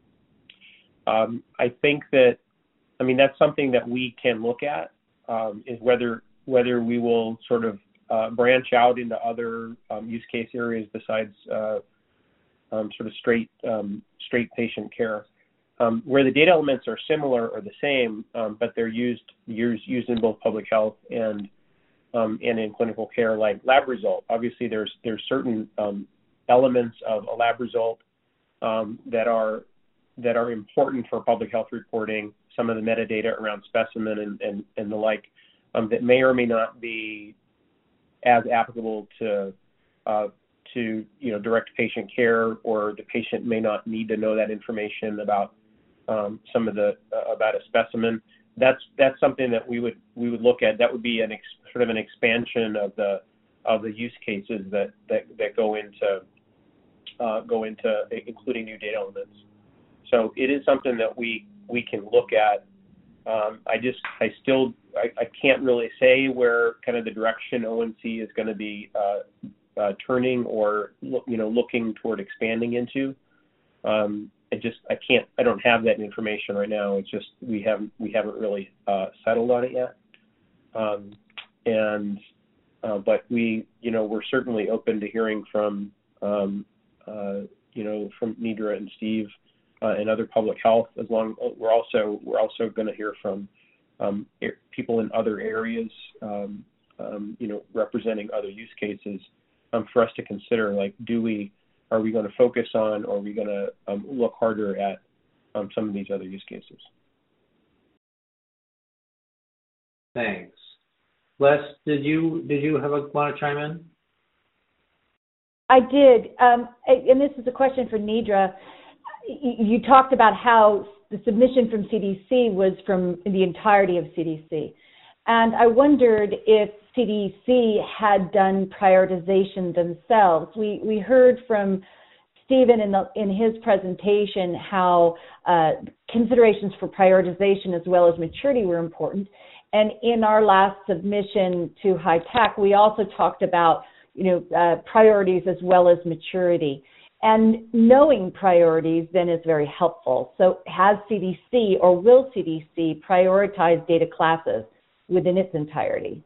Um, I think that I mean that's something that we can look at. Um, is whether whether we will sort of uh, branch out into other um, use case areas besides uh, um, sort of straight um, straight patient care, um, where the data elements are similar or the same, um, but they're used used used in both public health and um, and in clinical care, like lab result. Obviously, there's there's certain um, elements of a lab result um, that are that are important for public health reporting. Some of the metadata around specimen and, and, and the like um, that may or may not be as applicable to uh, to you know direct patient care, or the patient may not need to know that information about um, some of the uh, about a specimen. That's that's something that we would we would look at. That would be an ex, sort of an expansion of the of the use cases that that, that go into uh, go into including new data elements. So it is something that we we can look at. Um, I just, I still, I, I can't really say where kind of the direction O N C is going to be uh, uh, turning or, look, you know, looking toward expanding into. Um, I just, I can't, I don't have that information right now. It's just, we haven't, we haven't really uh, settled on it yet. Um, and, uh, but we, you know, we're certainly open to hearing from, um, uh, you know, from Nidra and Steve Uh, and other public health. As long we're also we're also going to hear from um, people in other areas, um, um, you know, representing other use cases um, for us to consider. Like, do we are we going to focus on, or are we going to um, look harder at um, some of these other use cases? Thanks, Les. Did you did you have a want to chime in? I did, um, and this is a question for Nidra. You talked about how the submission from C D C was from the entirety of C D C. And I wondered if C D C had done prioritization themselves. We we heard from Stephen, in, the, in his presentation, how uh, considerations for prioritization as well as maturity were important. And in our last submission to HITAC, we also talked about, you know, uh, priorities as well as maturity. And knowing priorities then is very helpful. So has C D C or will C D C prioritize data classes within its entirety?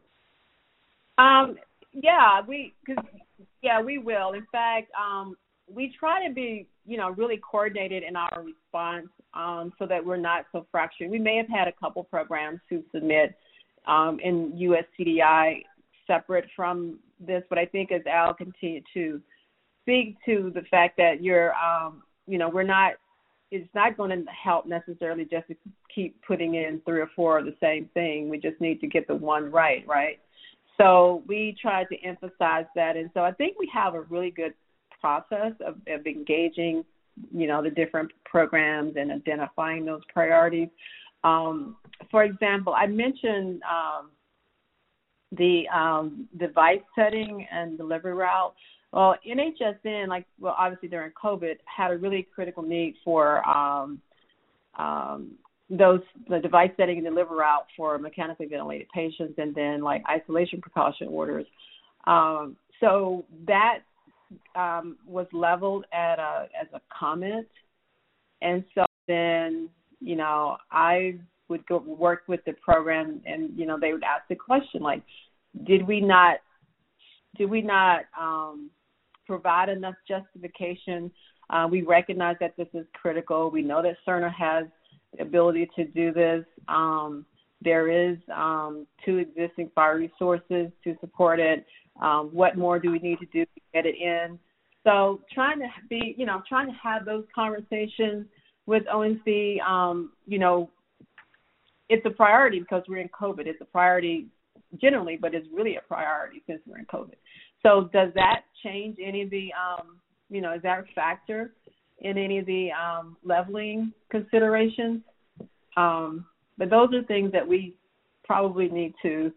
Um, yeah, we, cause, yeah, we will. In fact, um, we try to be, you know, really coordinated in our response um, so that we're not so fractured. We may have had a couple programs who submit um, in U S C D I separate from this, but I think as Al continued to speak to the fact that you're, um, you know, we're not, it's not going to help necessarily just to keep putting in three or four of the same thing. We just need to get the one right, right? So we try to emphasize that. And so I think we have a really good process of, of engaging, you know, the different programs and identifying those priorities. Um, for example, I mentioned um, the um, device setting and delivery route. Well, N H S N, like, well, obviously during COVID, had a really critical need for um, um, those the device setting and delivery route for mechanically ventilated patients, and then like isolation precaution orders. Um, so that um, was leveled at a as a comment, and so then you know I would go work with the program, and you know they would ask the question like, did we not did we not um, provide enough justification? Uh, we recognize that this is critical. We know that Cerner has ability to do this. Um, there is um, two existing fire resources to support it. Um, what more do we need to do to get it in? So trying to be, you know, trying to have those conversations with O N C, um, you know, it's a priority because we're in COVID. It's a priority generally, but it's really a priority since we're in COVID. So does that change any of the, um, you know, is that a factor in any of the um, leveling considerations? Um, but those are things that we probably need to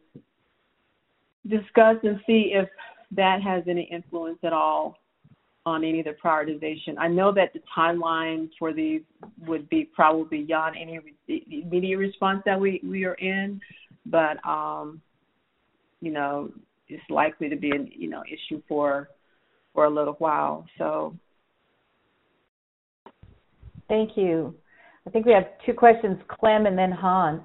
discuss and see if that has any influence at all on any of the prioritization. I know that the timeline for these would be probably beyond any immediate response that we, we are in, but, um, you know, it's likely to be an, you know, issue for for a little while. So thank you. I think we have two questions, Clem and then Hans.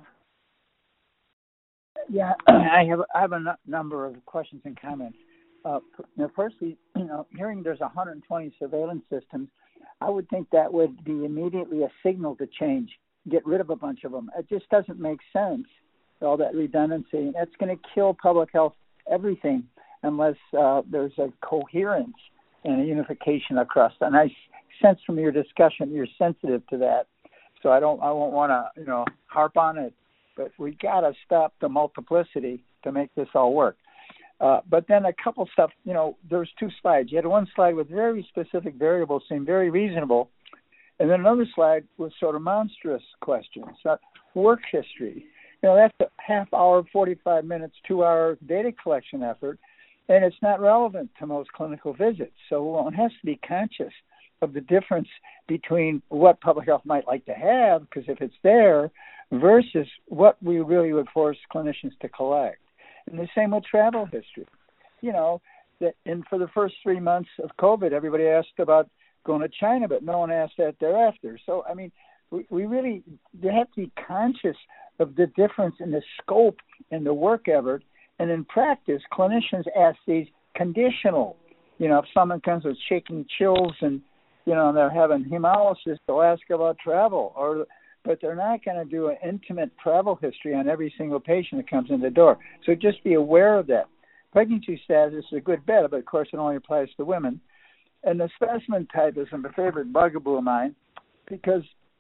Yeah, I have I have a n- number of questions and comments. Uh, you know, firstly, you know, hearing there's one hundred twenty surveillance systems, I would think that would be immediately a signal to change, get rid of a bunch of them. It just doesn't make sense, all that redundancy. That's going to kill public health everything unless uh, there's a coherence and a unification across. And I sense from your discussion you're sensitive to that, so I don't I won't want to you know harp on it. But we got to stop the multiplicity to make this all work. Uh, but then a couple stuff, you know, there's two slides. You had one slide with very specific variables, seemed very reasonable, and then another slide with sort of monstrous questions. Uh, work history. You know, that's a half hour, forty-five minutes, two hour data collection effort, and it's not relevant to most clinical visits. So one has to be conscious of the difference between what public health might like to have, because if it's there, versus what we really would force clinicians to collect. And the same with travel history. You know, that, and for the first three months of COVID, everybody asked about going to China, but no one asked that thereafter. So, I mean, we, we really, you have to be conscious of the difference in the scope and the work effort. And in practice, clinicians ask these conditional. You know, if someone comes with shaking chills and, you know, they're having hemolysis, they'll ask about travel. Or, but they're not going to do an intimate travel history on every single patient that comes in the door. So just be aware of that. Pregnancy status is a good bet, but of course it only applies to women. And the specimen type is a favorite bugaboo of mine because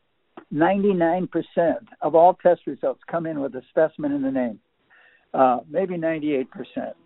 ninety-nine percent of all test results come in with a specimen in the name, uh, maybe ninety-eight percent.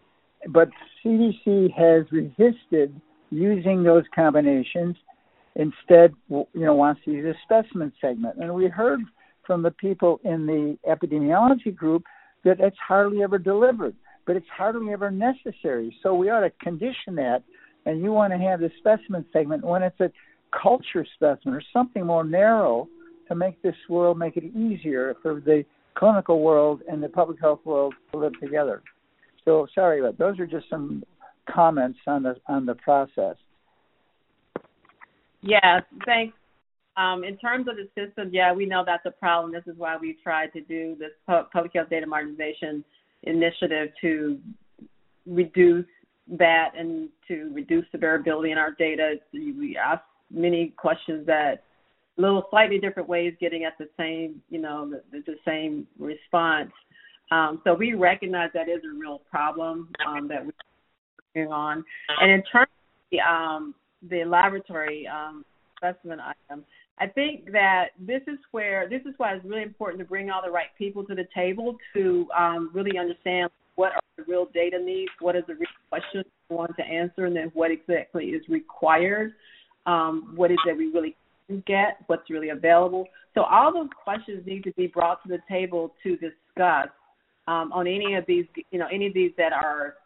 But C D C has resisted using those combinations. Instead, you know, wants to use a specimen segment. And we heard from the people in the epidemiology group that it's hardly ever delivered, but it's hardly ever necessary. So we ought to condition that and you want to have the specimen segment when it's a culture specimen or something more narrow to make this world, make it easier for the clinical world and the public health world to live together. So sorry, but those are just some comments on the on the process. Yeah, thanks. Um, in terms of the system, yeah, we know that's a problem. This is why we tried to do this public health data modernization initiative to reduce that and to reduce the variability in our data. We ask many questions that little slightly different ways getting at the same, you know, the, the same response. Um, so we recognize that is a real problem um, that we're working on. And in terms of the, um, the laboratory um, specimen item, I think that this is where, this is why it's really important to bring all the right people to the table to um, really understand what are the real data needs, what is the real question we want to answer, and then what exactly is required, um, what is that we really get, what's really available. So all those questions need to be brought to the table to discuss um, on any of these, you know, any of these that are,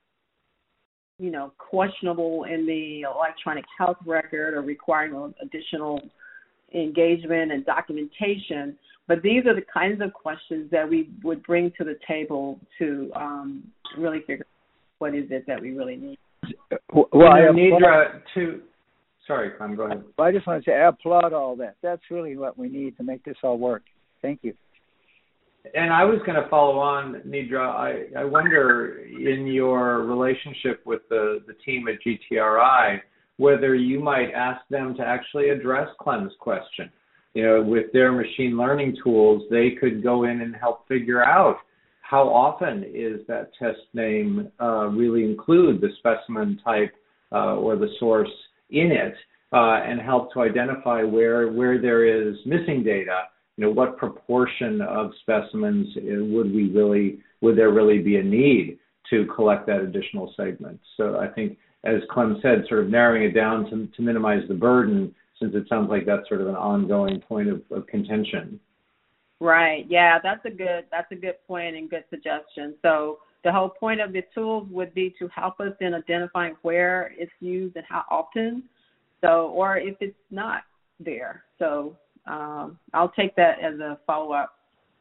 you know, questionable in the electronic health record or requiring additional engagement and documentation. But these are the kinds of questions that we would bring to the table to um, really figure out what is it that we really need. Well, you know, I Nidra, to sorry, Clem, go ahead. Well, I just want to say I applaud all that. That's really what we need to make this all work. Thank you. And I was going to follow on, Nidra. I, I wonder, in your relationship with the, the team at G T R I, whether you might ask them to actually address Clem's question. You know, with their machine learning tools, they could go in and help figure out how often is that test name uh, really include the specimen type uh, or the source in it, uh, and help to identify where where there is missing data. You know, what proportion of specimens would we really would there really be a need to collect that additional segment? So I think, as Clem said, sort of narrowing it down to, to minimize the burden, since it sounds like that's sort of an ongoing point of, of contention. Right. Yeah, that's a good that's a good point and good suggestion. So the whole point of the tools would be to help us in identifying where it's used and how often. So, or if it's not there. So um, I'll take that as a follow up.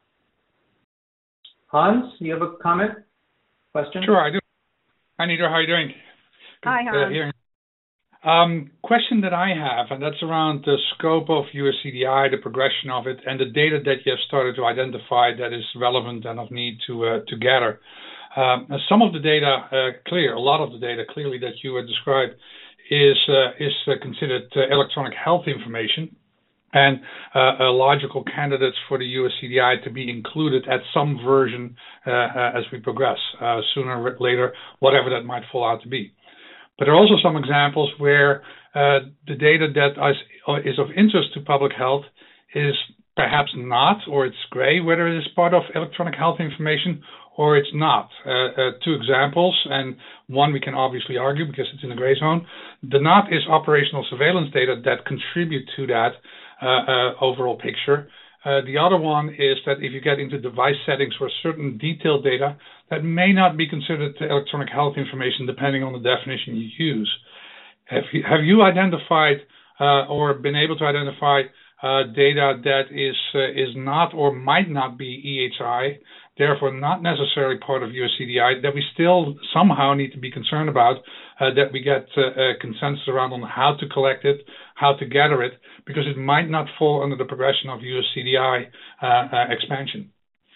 Hans, you have a comment, question? Sure, I do. Hi, Nidra, how are you doing? Hi, Hans. Um, question that I have, and that's around the scope of U S C D I, the progression of it, and the data that you have started to identify that is relevant and of need to uh, to gather. Um, some of the data, uh, clear, a lot of the data clearly that you had described is uh, is uh, considered uh, electronic health information, and uh, a logical candidates for the U S C D I to be included at some version uh, uh, as we progress, uh, sooner or later, whatever that might fall out to be. But there are also some examples where uh, the data that is of interest to public health is perhaps not, or it's gray, whether it is part of electronic health information or it's not. Uh, uh, two examples, and one we can obviously argue because it's in the gray zone. The not is operational surveillance data that contribute to that uh, uh, overall picture. Uh, the other one is that if you get into device settings for certain detailed data, that may not be considered electronic health information depending on the definition you use. Have you, have you identified uh, or been able to identify uh, data that is uh, is not or might not be E H I, therefore not necessarily part of U S C D I, that we still somehow need to be concerned about, uh, that we get uh, uh, consensus around on how to collect it, how to gather it, because it might not fall under the progression of U S C D I uh, uh, expansion.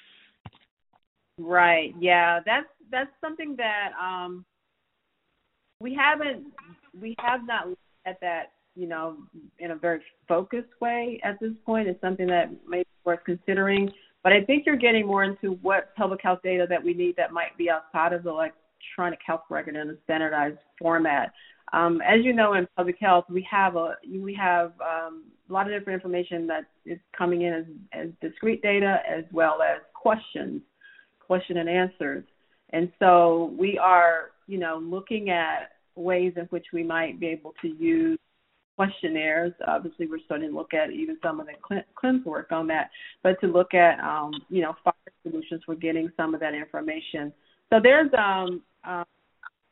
Right. Yeah, that's that's something that um, we haven't we have not looked at that, you know, in a very focused way at this point. It's something that may be worth considering. But I think you're getting more into what public health data that we need that might be outside of the electronic health record in a standardized format. Um, as you know, in public health, we have a we have um, a lot of different information that is coming in as, as discrete data as well as questions, question and answers. And so we are, you know, looking at ways in which we might be able to use questionnaires. Obviously, we're starting to look at even some of the Clem's work on that, but to look at, um, you know, fire solutions for getting some of that information. So there's um, uh,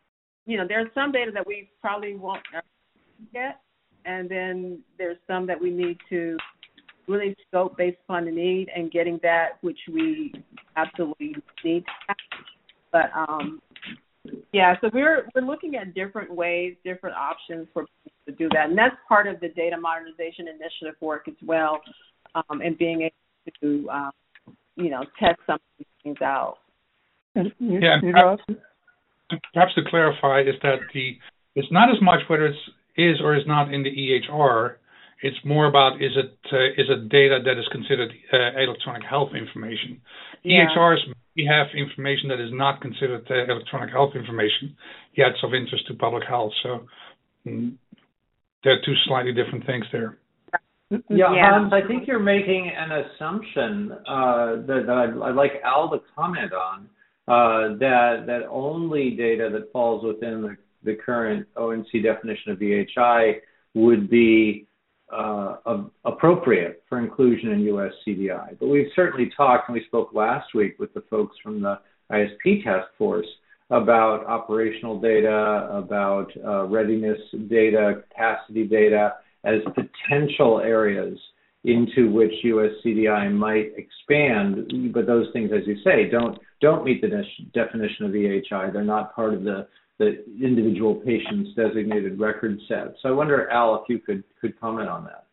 you know, there's some data that we probably won't get, and then there's some that we need to really scope based upon the need and getting that which we absolutely need to have. But um, yeah, so we're we're looking at different ways, different options for people to do that, and that's part of the data modernization initiative work as well, um, and being able to um, you know test some of these things out. Yeah, and perhaps, perhaps to clarify is that the it's not as much whether it's is or is not in the E H R. It's more about is it uh, is it data that is considered uh, electronic health information. Yeah. E H Rs may have information that is not considered uh, electronic health information, yet it's of interest to public health. So mm, there are two slightly different things there. Yeah, yeah. Hans, I think you're making an assumption uh, that, that I'd, I'd like Al to comment on, uh, that that only data that falls within the, the current O N C definition of E H I would be Uh, uh, appropriate for inclusion in U S C D I. But we've certainly talked, and we spoke last week with the folks from the I S P task force about operational data, about uh, readiness data, capacity data as potential areas into which U S C D I might expand. But those things, as you say, don't don't meet the de- definition of E H I. They're not part of the the individual patient's designated record set. So I wonder, Al, if you could, could comment on that.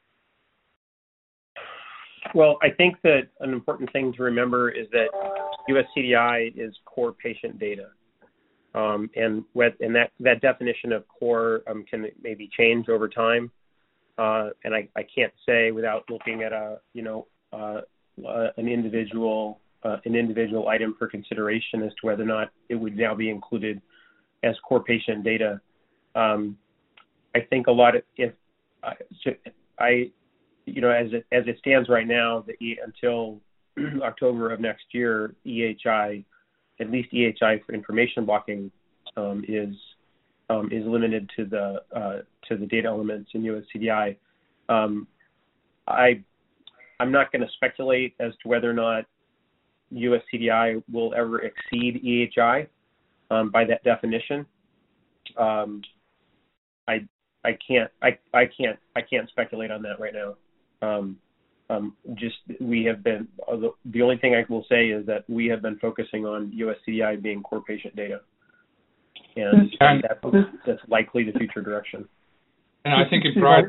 Well, I think that an important thing to remember is that U S C D I is core patient data. Um, and with, and that, that definition of core um, can maybe change over time. Uh, and I, I can't say without looking at a, you know, uh, uh, an individual, uh, an individual item for consideration as to whether or not it would now be included as core patient data. Um, I think a lot of, if I, I, you know, as it, as it stands right now, the e, until October of next year, E H I, at least E H I for information blocking, um, is um, is limited to the uh, to the data elements in U S C D I. Um, I I'm not going to speculate as to whether or not U S C D I will ever exceed E H I. Um, by that definition, um, I I can't I, I can't I can't speculate on that right now. Um, um, just we have been uh, the, the only thing I will say is that we have been focusing on U S C D I being core patient data, and, and that's, that's likely the future direction. And I think it brought.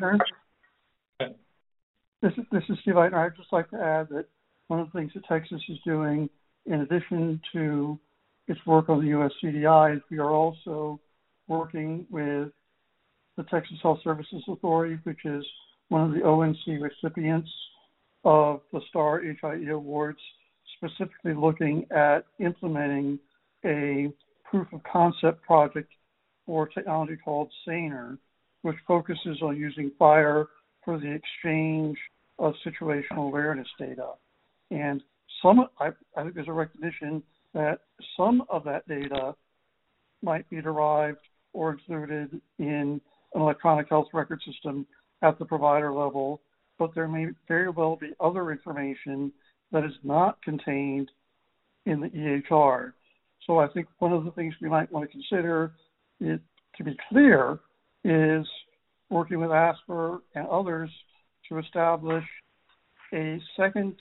This is this is Steve Eitner. I'd just like to add that one of the things that Texas is doing, in addition to its work on the U S C D I, we are also working with the Texas Health Services Authority, which is one of the O N C recipients of the STAR H I E Awards, specifically looking at implementing a proof of concept project for technology called SANER, which focuses on using FHIR for the exchange of situational awareness data. And some, I, I think there's a recognition that some of that data might be derived or included in an electronic health record system at the provider level, but there may very well be other information that is not contained in the E H R. So I think one of the things we might want to consider, it, to be clear, is working with ASPR and others to establish a second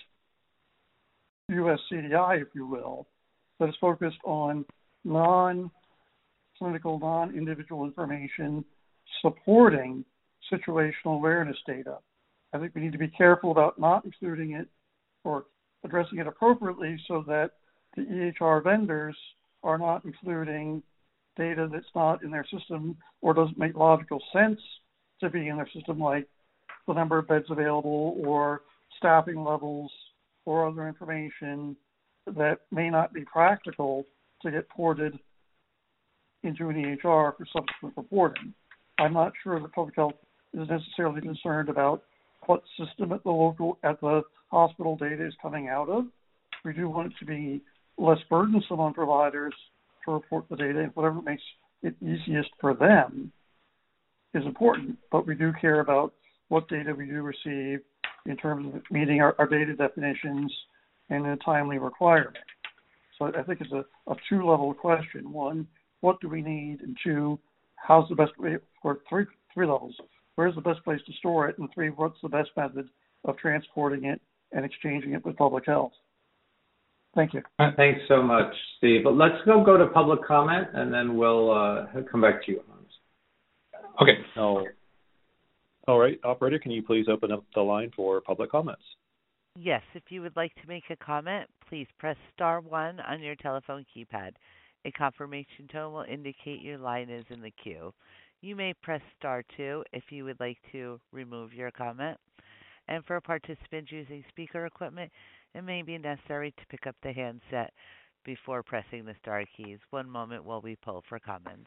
U S C D I, if you will, that is focused on non-clinical, non-individual information supporting situational awareness data. I think we need to be careful about not including it or addressing it appropriately so that the E H R vendors are not including data that's not in their system or doesn't make logical sense to be in their system, like the number of beds available or staffing levels or other information that may not be practical to get ported into an E H R for subsequent reporting. I'm not sure that public health is necessarily concerned about what system at the local, at the hospital data is coming out of. We do want it to be less burdensome on providers to report the data, and whatever makes it easiest for them is important. But we do care about what data we do receive in terms of meeting our, our data definitions and in a timely requirement. So I think it's a, a two-level question. One, what do we need? And two, how's the best way for three three levels? Where's the best place to store it? And three, what's the best method of transporting it and exchanging it with public health? Thank you. Thanks so much, Steve. But let's go go to public comment, and then we'll uh, come back to you, Hans. Okay. Oh. All right, operator, can you please open up the line for public comments? Yes, if you would like to make a comment, please press star one on your telephone keypad. A confirmation tone will indicate your line is in the queue. You may press star two if you would like to remove your comment. And for participants using speaker equipment, it may be necessary to pick up the handset before pressing the star keys. One moment while we poll for comments.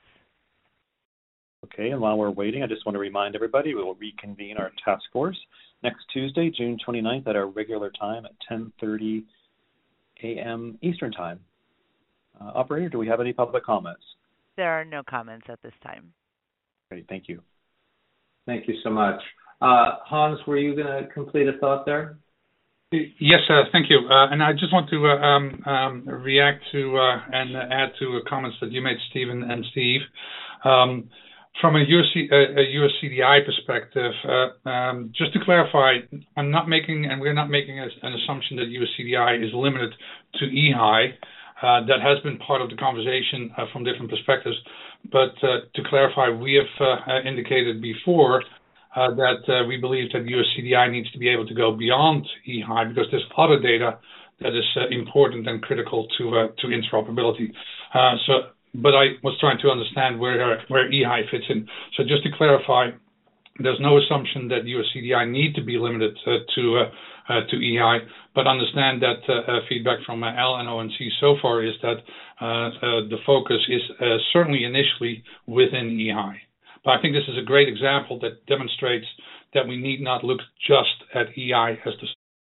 Okay, and while we're waiting, I just want to remind everybody we will reconvene our task force next Tuesday, June twenty-ninth, at our regular time at ten thirty a.m. Eastern Time. Uh, operator, do we have any public comments? There are no comments at this time. Great, thank you. Thank you so much. Uh, Hans, were you going to complete a thought there? Yes, uh, thank you. Uh, and I just want to uh, um, um, react to uh, and add to uh, comments that you made, Stephen and Steve. Um, from a U S C, uh, a U S C D I perspective, uh, um, just to clarify, I'm not making, and we're not making a, an assumption that U S C D I is limited to E H I. Uh, that has been part of the conversation uh, from different perspectives. But uh, to clarify, we have uh, indicated before Uh, that uh, we believe that U S C D I needs to be able to go beyond E H I because there's other data that is uh, important and critical to uh, to interoperability. Uh, so, but I was trying to understand where where E H I fits in. So just to clarify, there's no assumption that U S C D I need to be limited uh, to uh, uh, to E H I, but understand that uh, uh, feedback from uh, L and O N C so far is that uh, uh, the focus is uh, certainly initially within E H I. But I think this is a great example that demonstrates that we need not look just at E I as the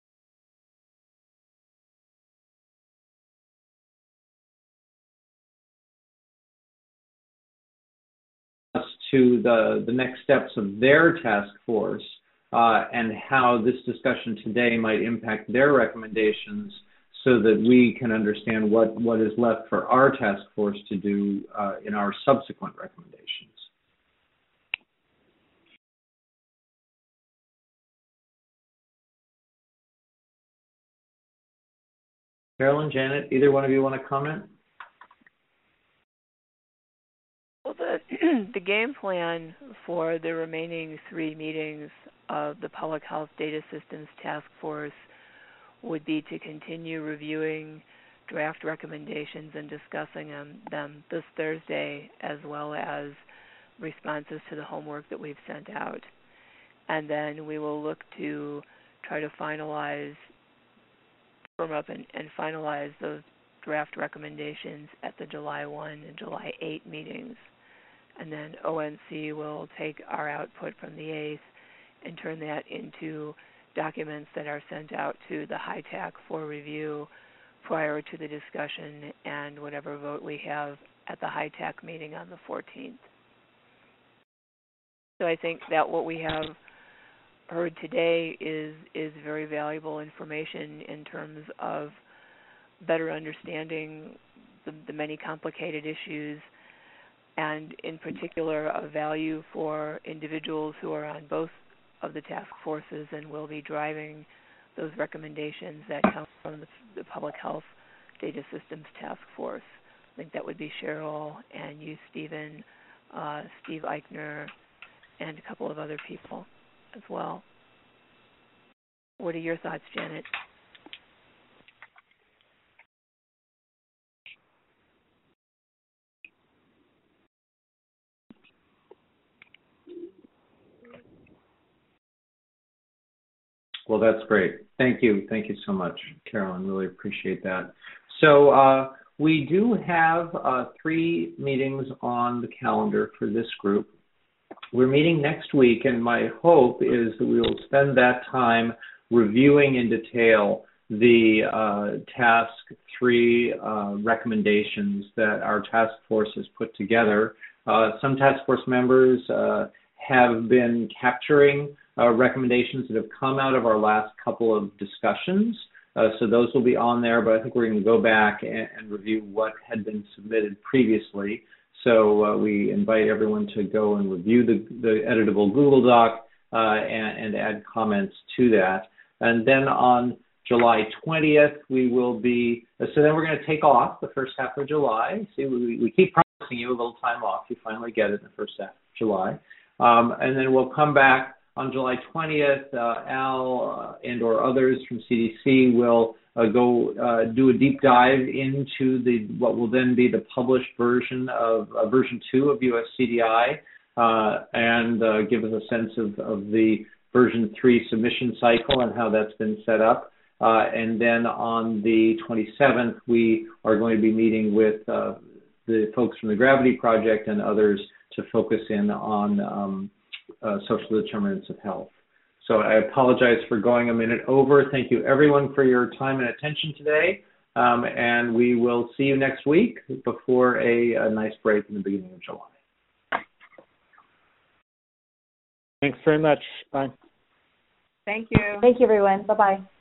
to the, the next steps of their task force uh, and how this discussion today might impact their recommendations so that we can understand what, what is left for our task force to do uh, in our subsequent recommendations. Carolyn, Janet, either one of you want to comment? Well, the, the game plan for the remaining three meetings of the Public Health Data Systems Task Force would be to continue reviewing draft recommendations and discussing them, them this Thursday, as well as responses to the homework that we've sent out. And then we will look to try to finalize firm up and, and finalize those draft recommendations at the July first and July eighth meetings. And then O N C will take our output from the eighth and turn that into documents that are sent out to the H I T A C for review prior to the discussion and whatever vote we have at the H I T A C meeting on the fourteenth. So I think that what we have heard today is is very valuable information in terms of better understanding the, the many complicated issues, and in particular a value for individuals who are on both of the task forces and will be driving those recommendations that come from the, the Public Health Data Systems Task Force. I think that would be Cheryl and you, Stephen, uh, Steve Eichner, and a couple of other people as well. What are your thoughts, Janet? Well, that's great. Thank you. Thank you so much, Carolyn. Really appreciate that. So uh, we do have uh, three meetings on the calendar for this group. We're meeting next week, and my hope is that we will spend that time reviewing in detail the uh, task three uh, recommendations that our task force has put together. Uh, some task force members uh, have been capturing uh, recommendations that have come out of our last couple of discussions. Uh, so those will be on there, but I think we're going to go back and, and review what had been submitted previously. So uh, we invite everyone to go and review the, the editable Google Doc uh, and, and add comments to that. And then on July twentieth, we will be, so then we're going to take off the first half of July. See, we, we keep promising you a little time off. You finally get it in the first half of July. Um, and then we'll come back on July twentieth. Uh, Al uh, and or others from C D C will uh, go uh, do a deep dive into the what will then be the published version of uh, version two of U S C D I uh, and uh, give us a sense of, of the version three submission cycle and how that's been set up. Uh, and then on the twenty-seventh, we are going to be meeting with uh, the folks from the Gravity Project and others to focus in on um, uh, social determinants of health. So I apologize for going a minute over. Thank you, everyone, for your time and attention today. Um, and we will see you next week before a, a nice break in the beginning of July. Thanks very much. Bye. Thank you. Thank you, everyone. Bye-bye.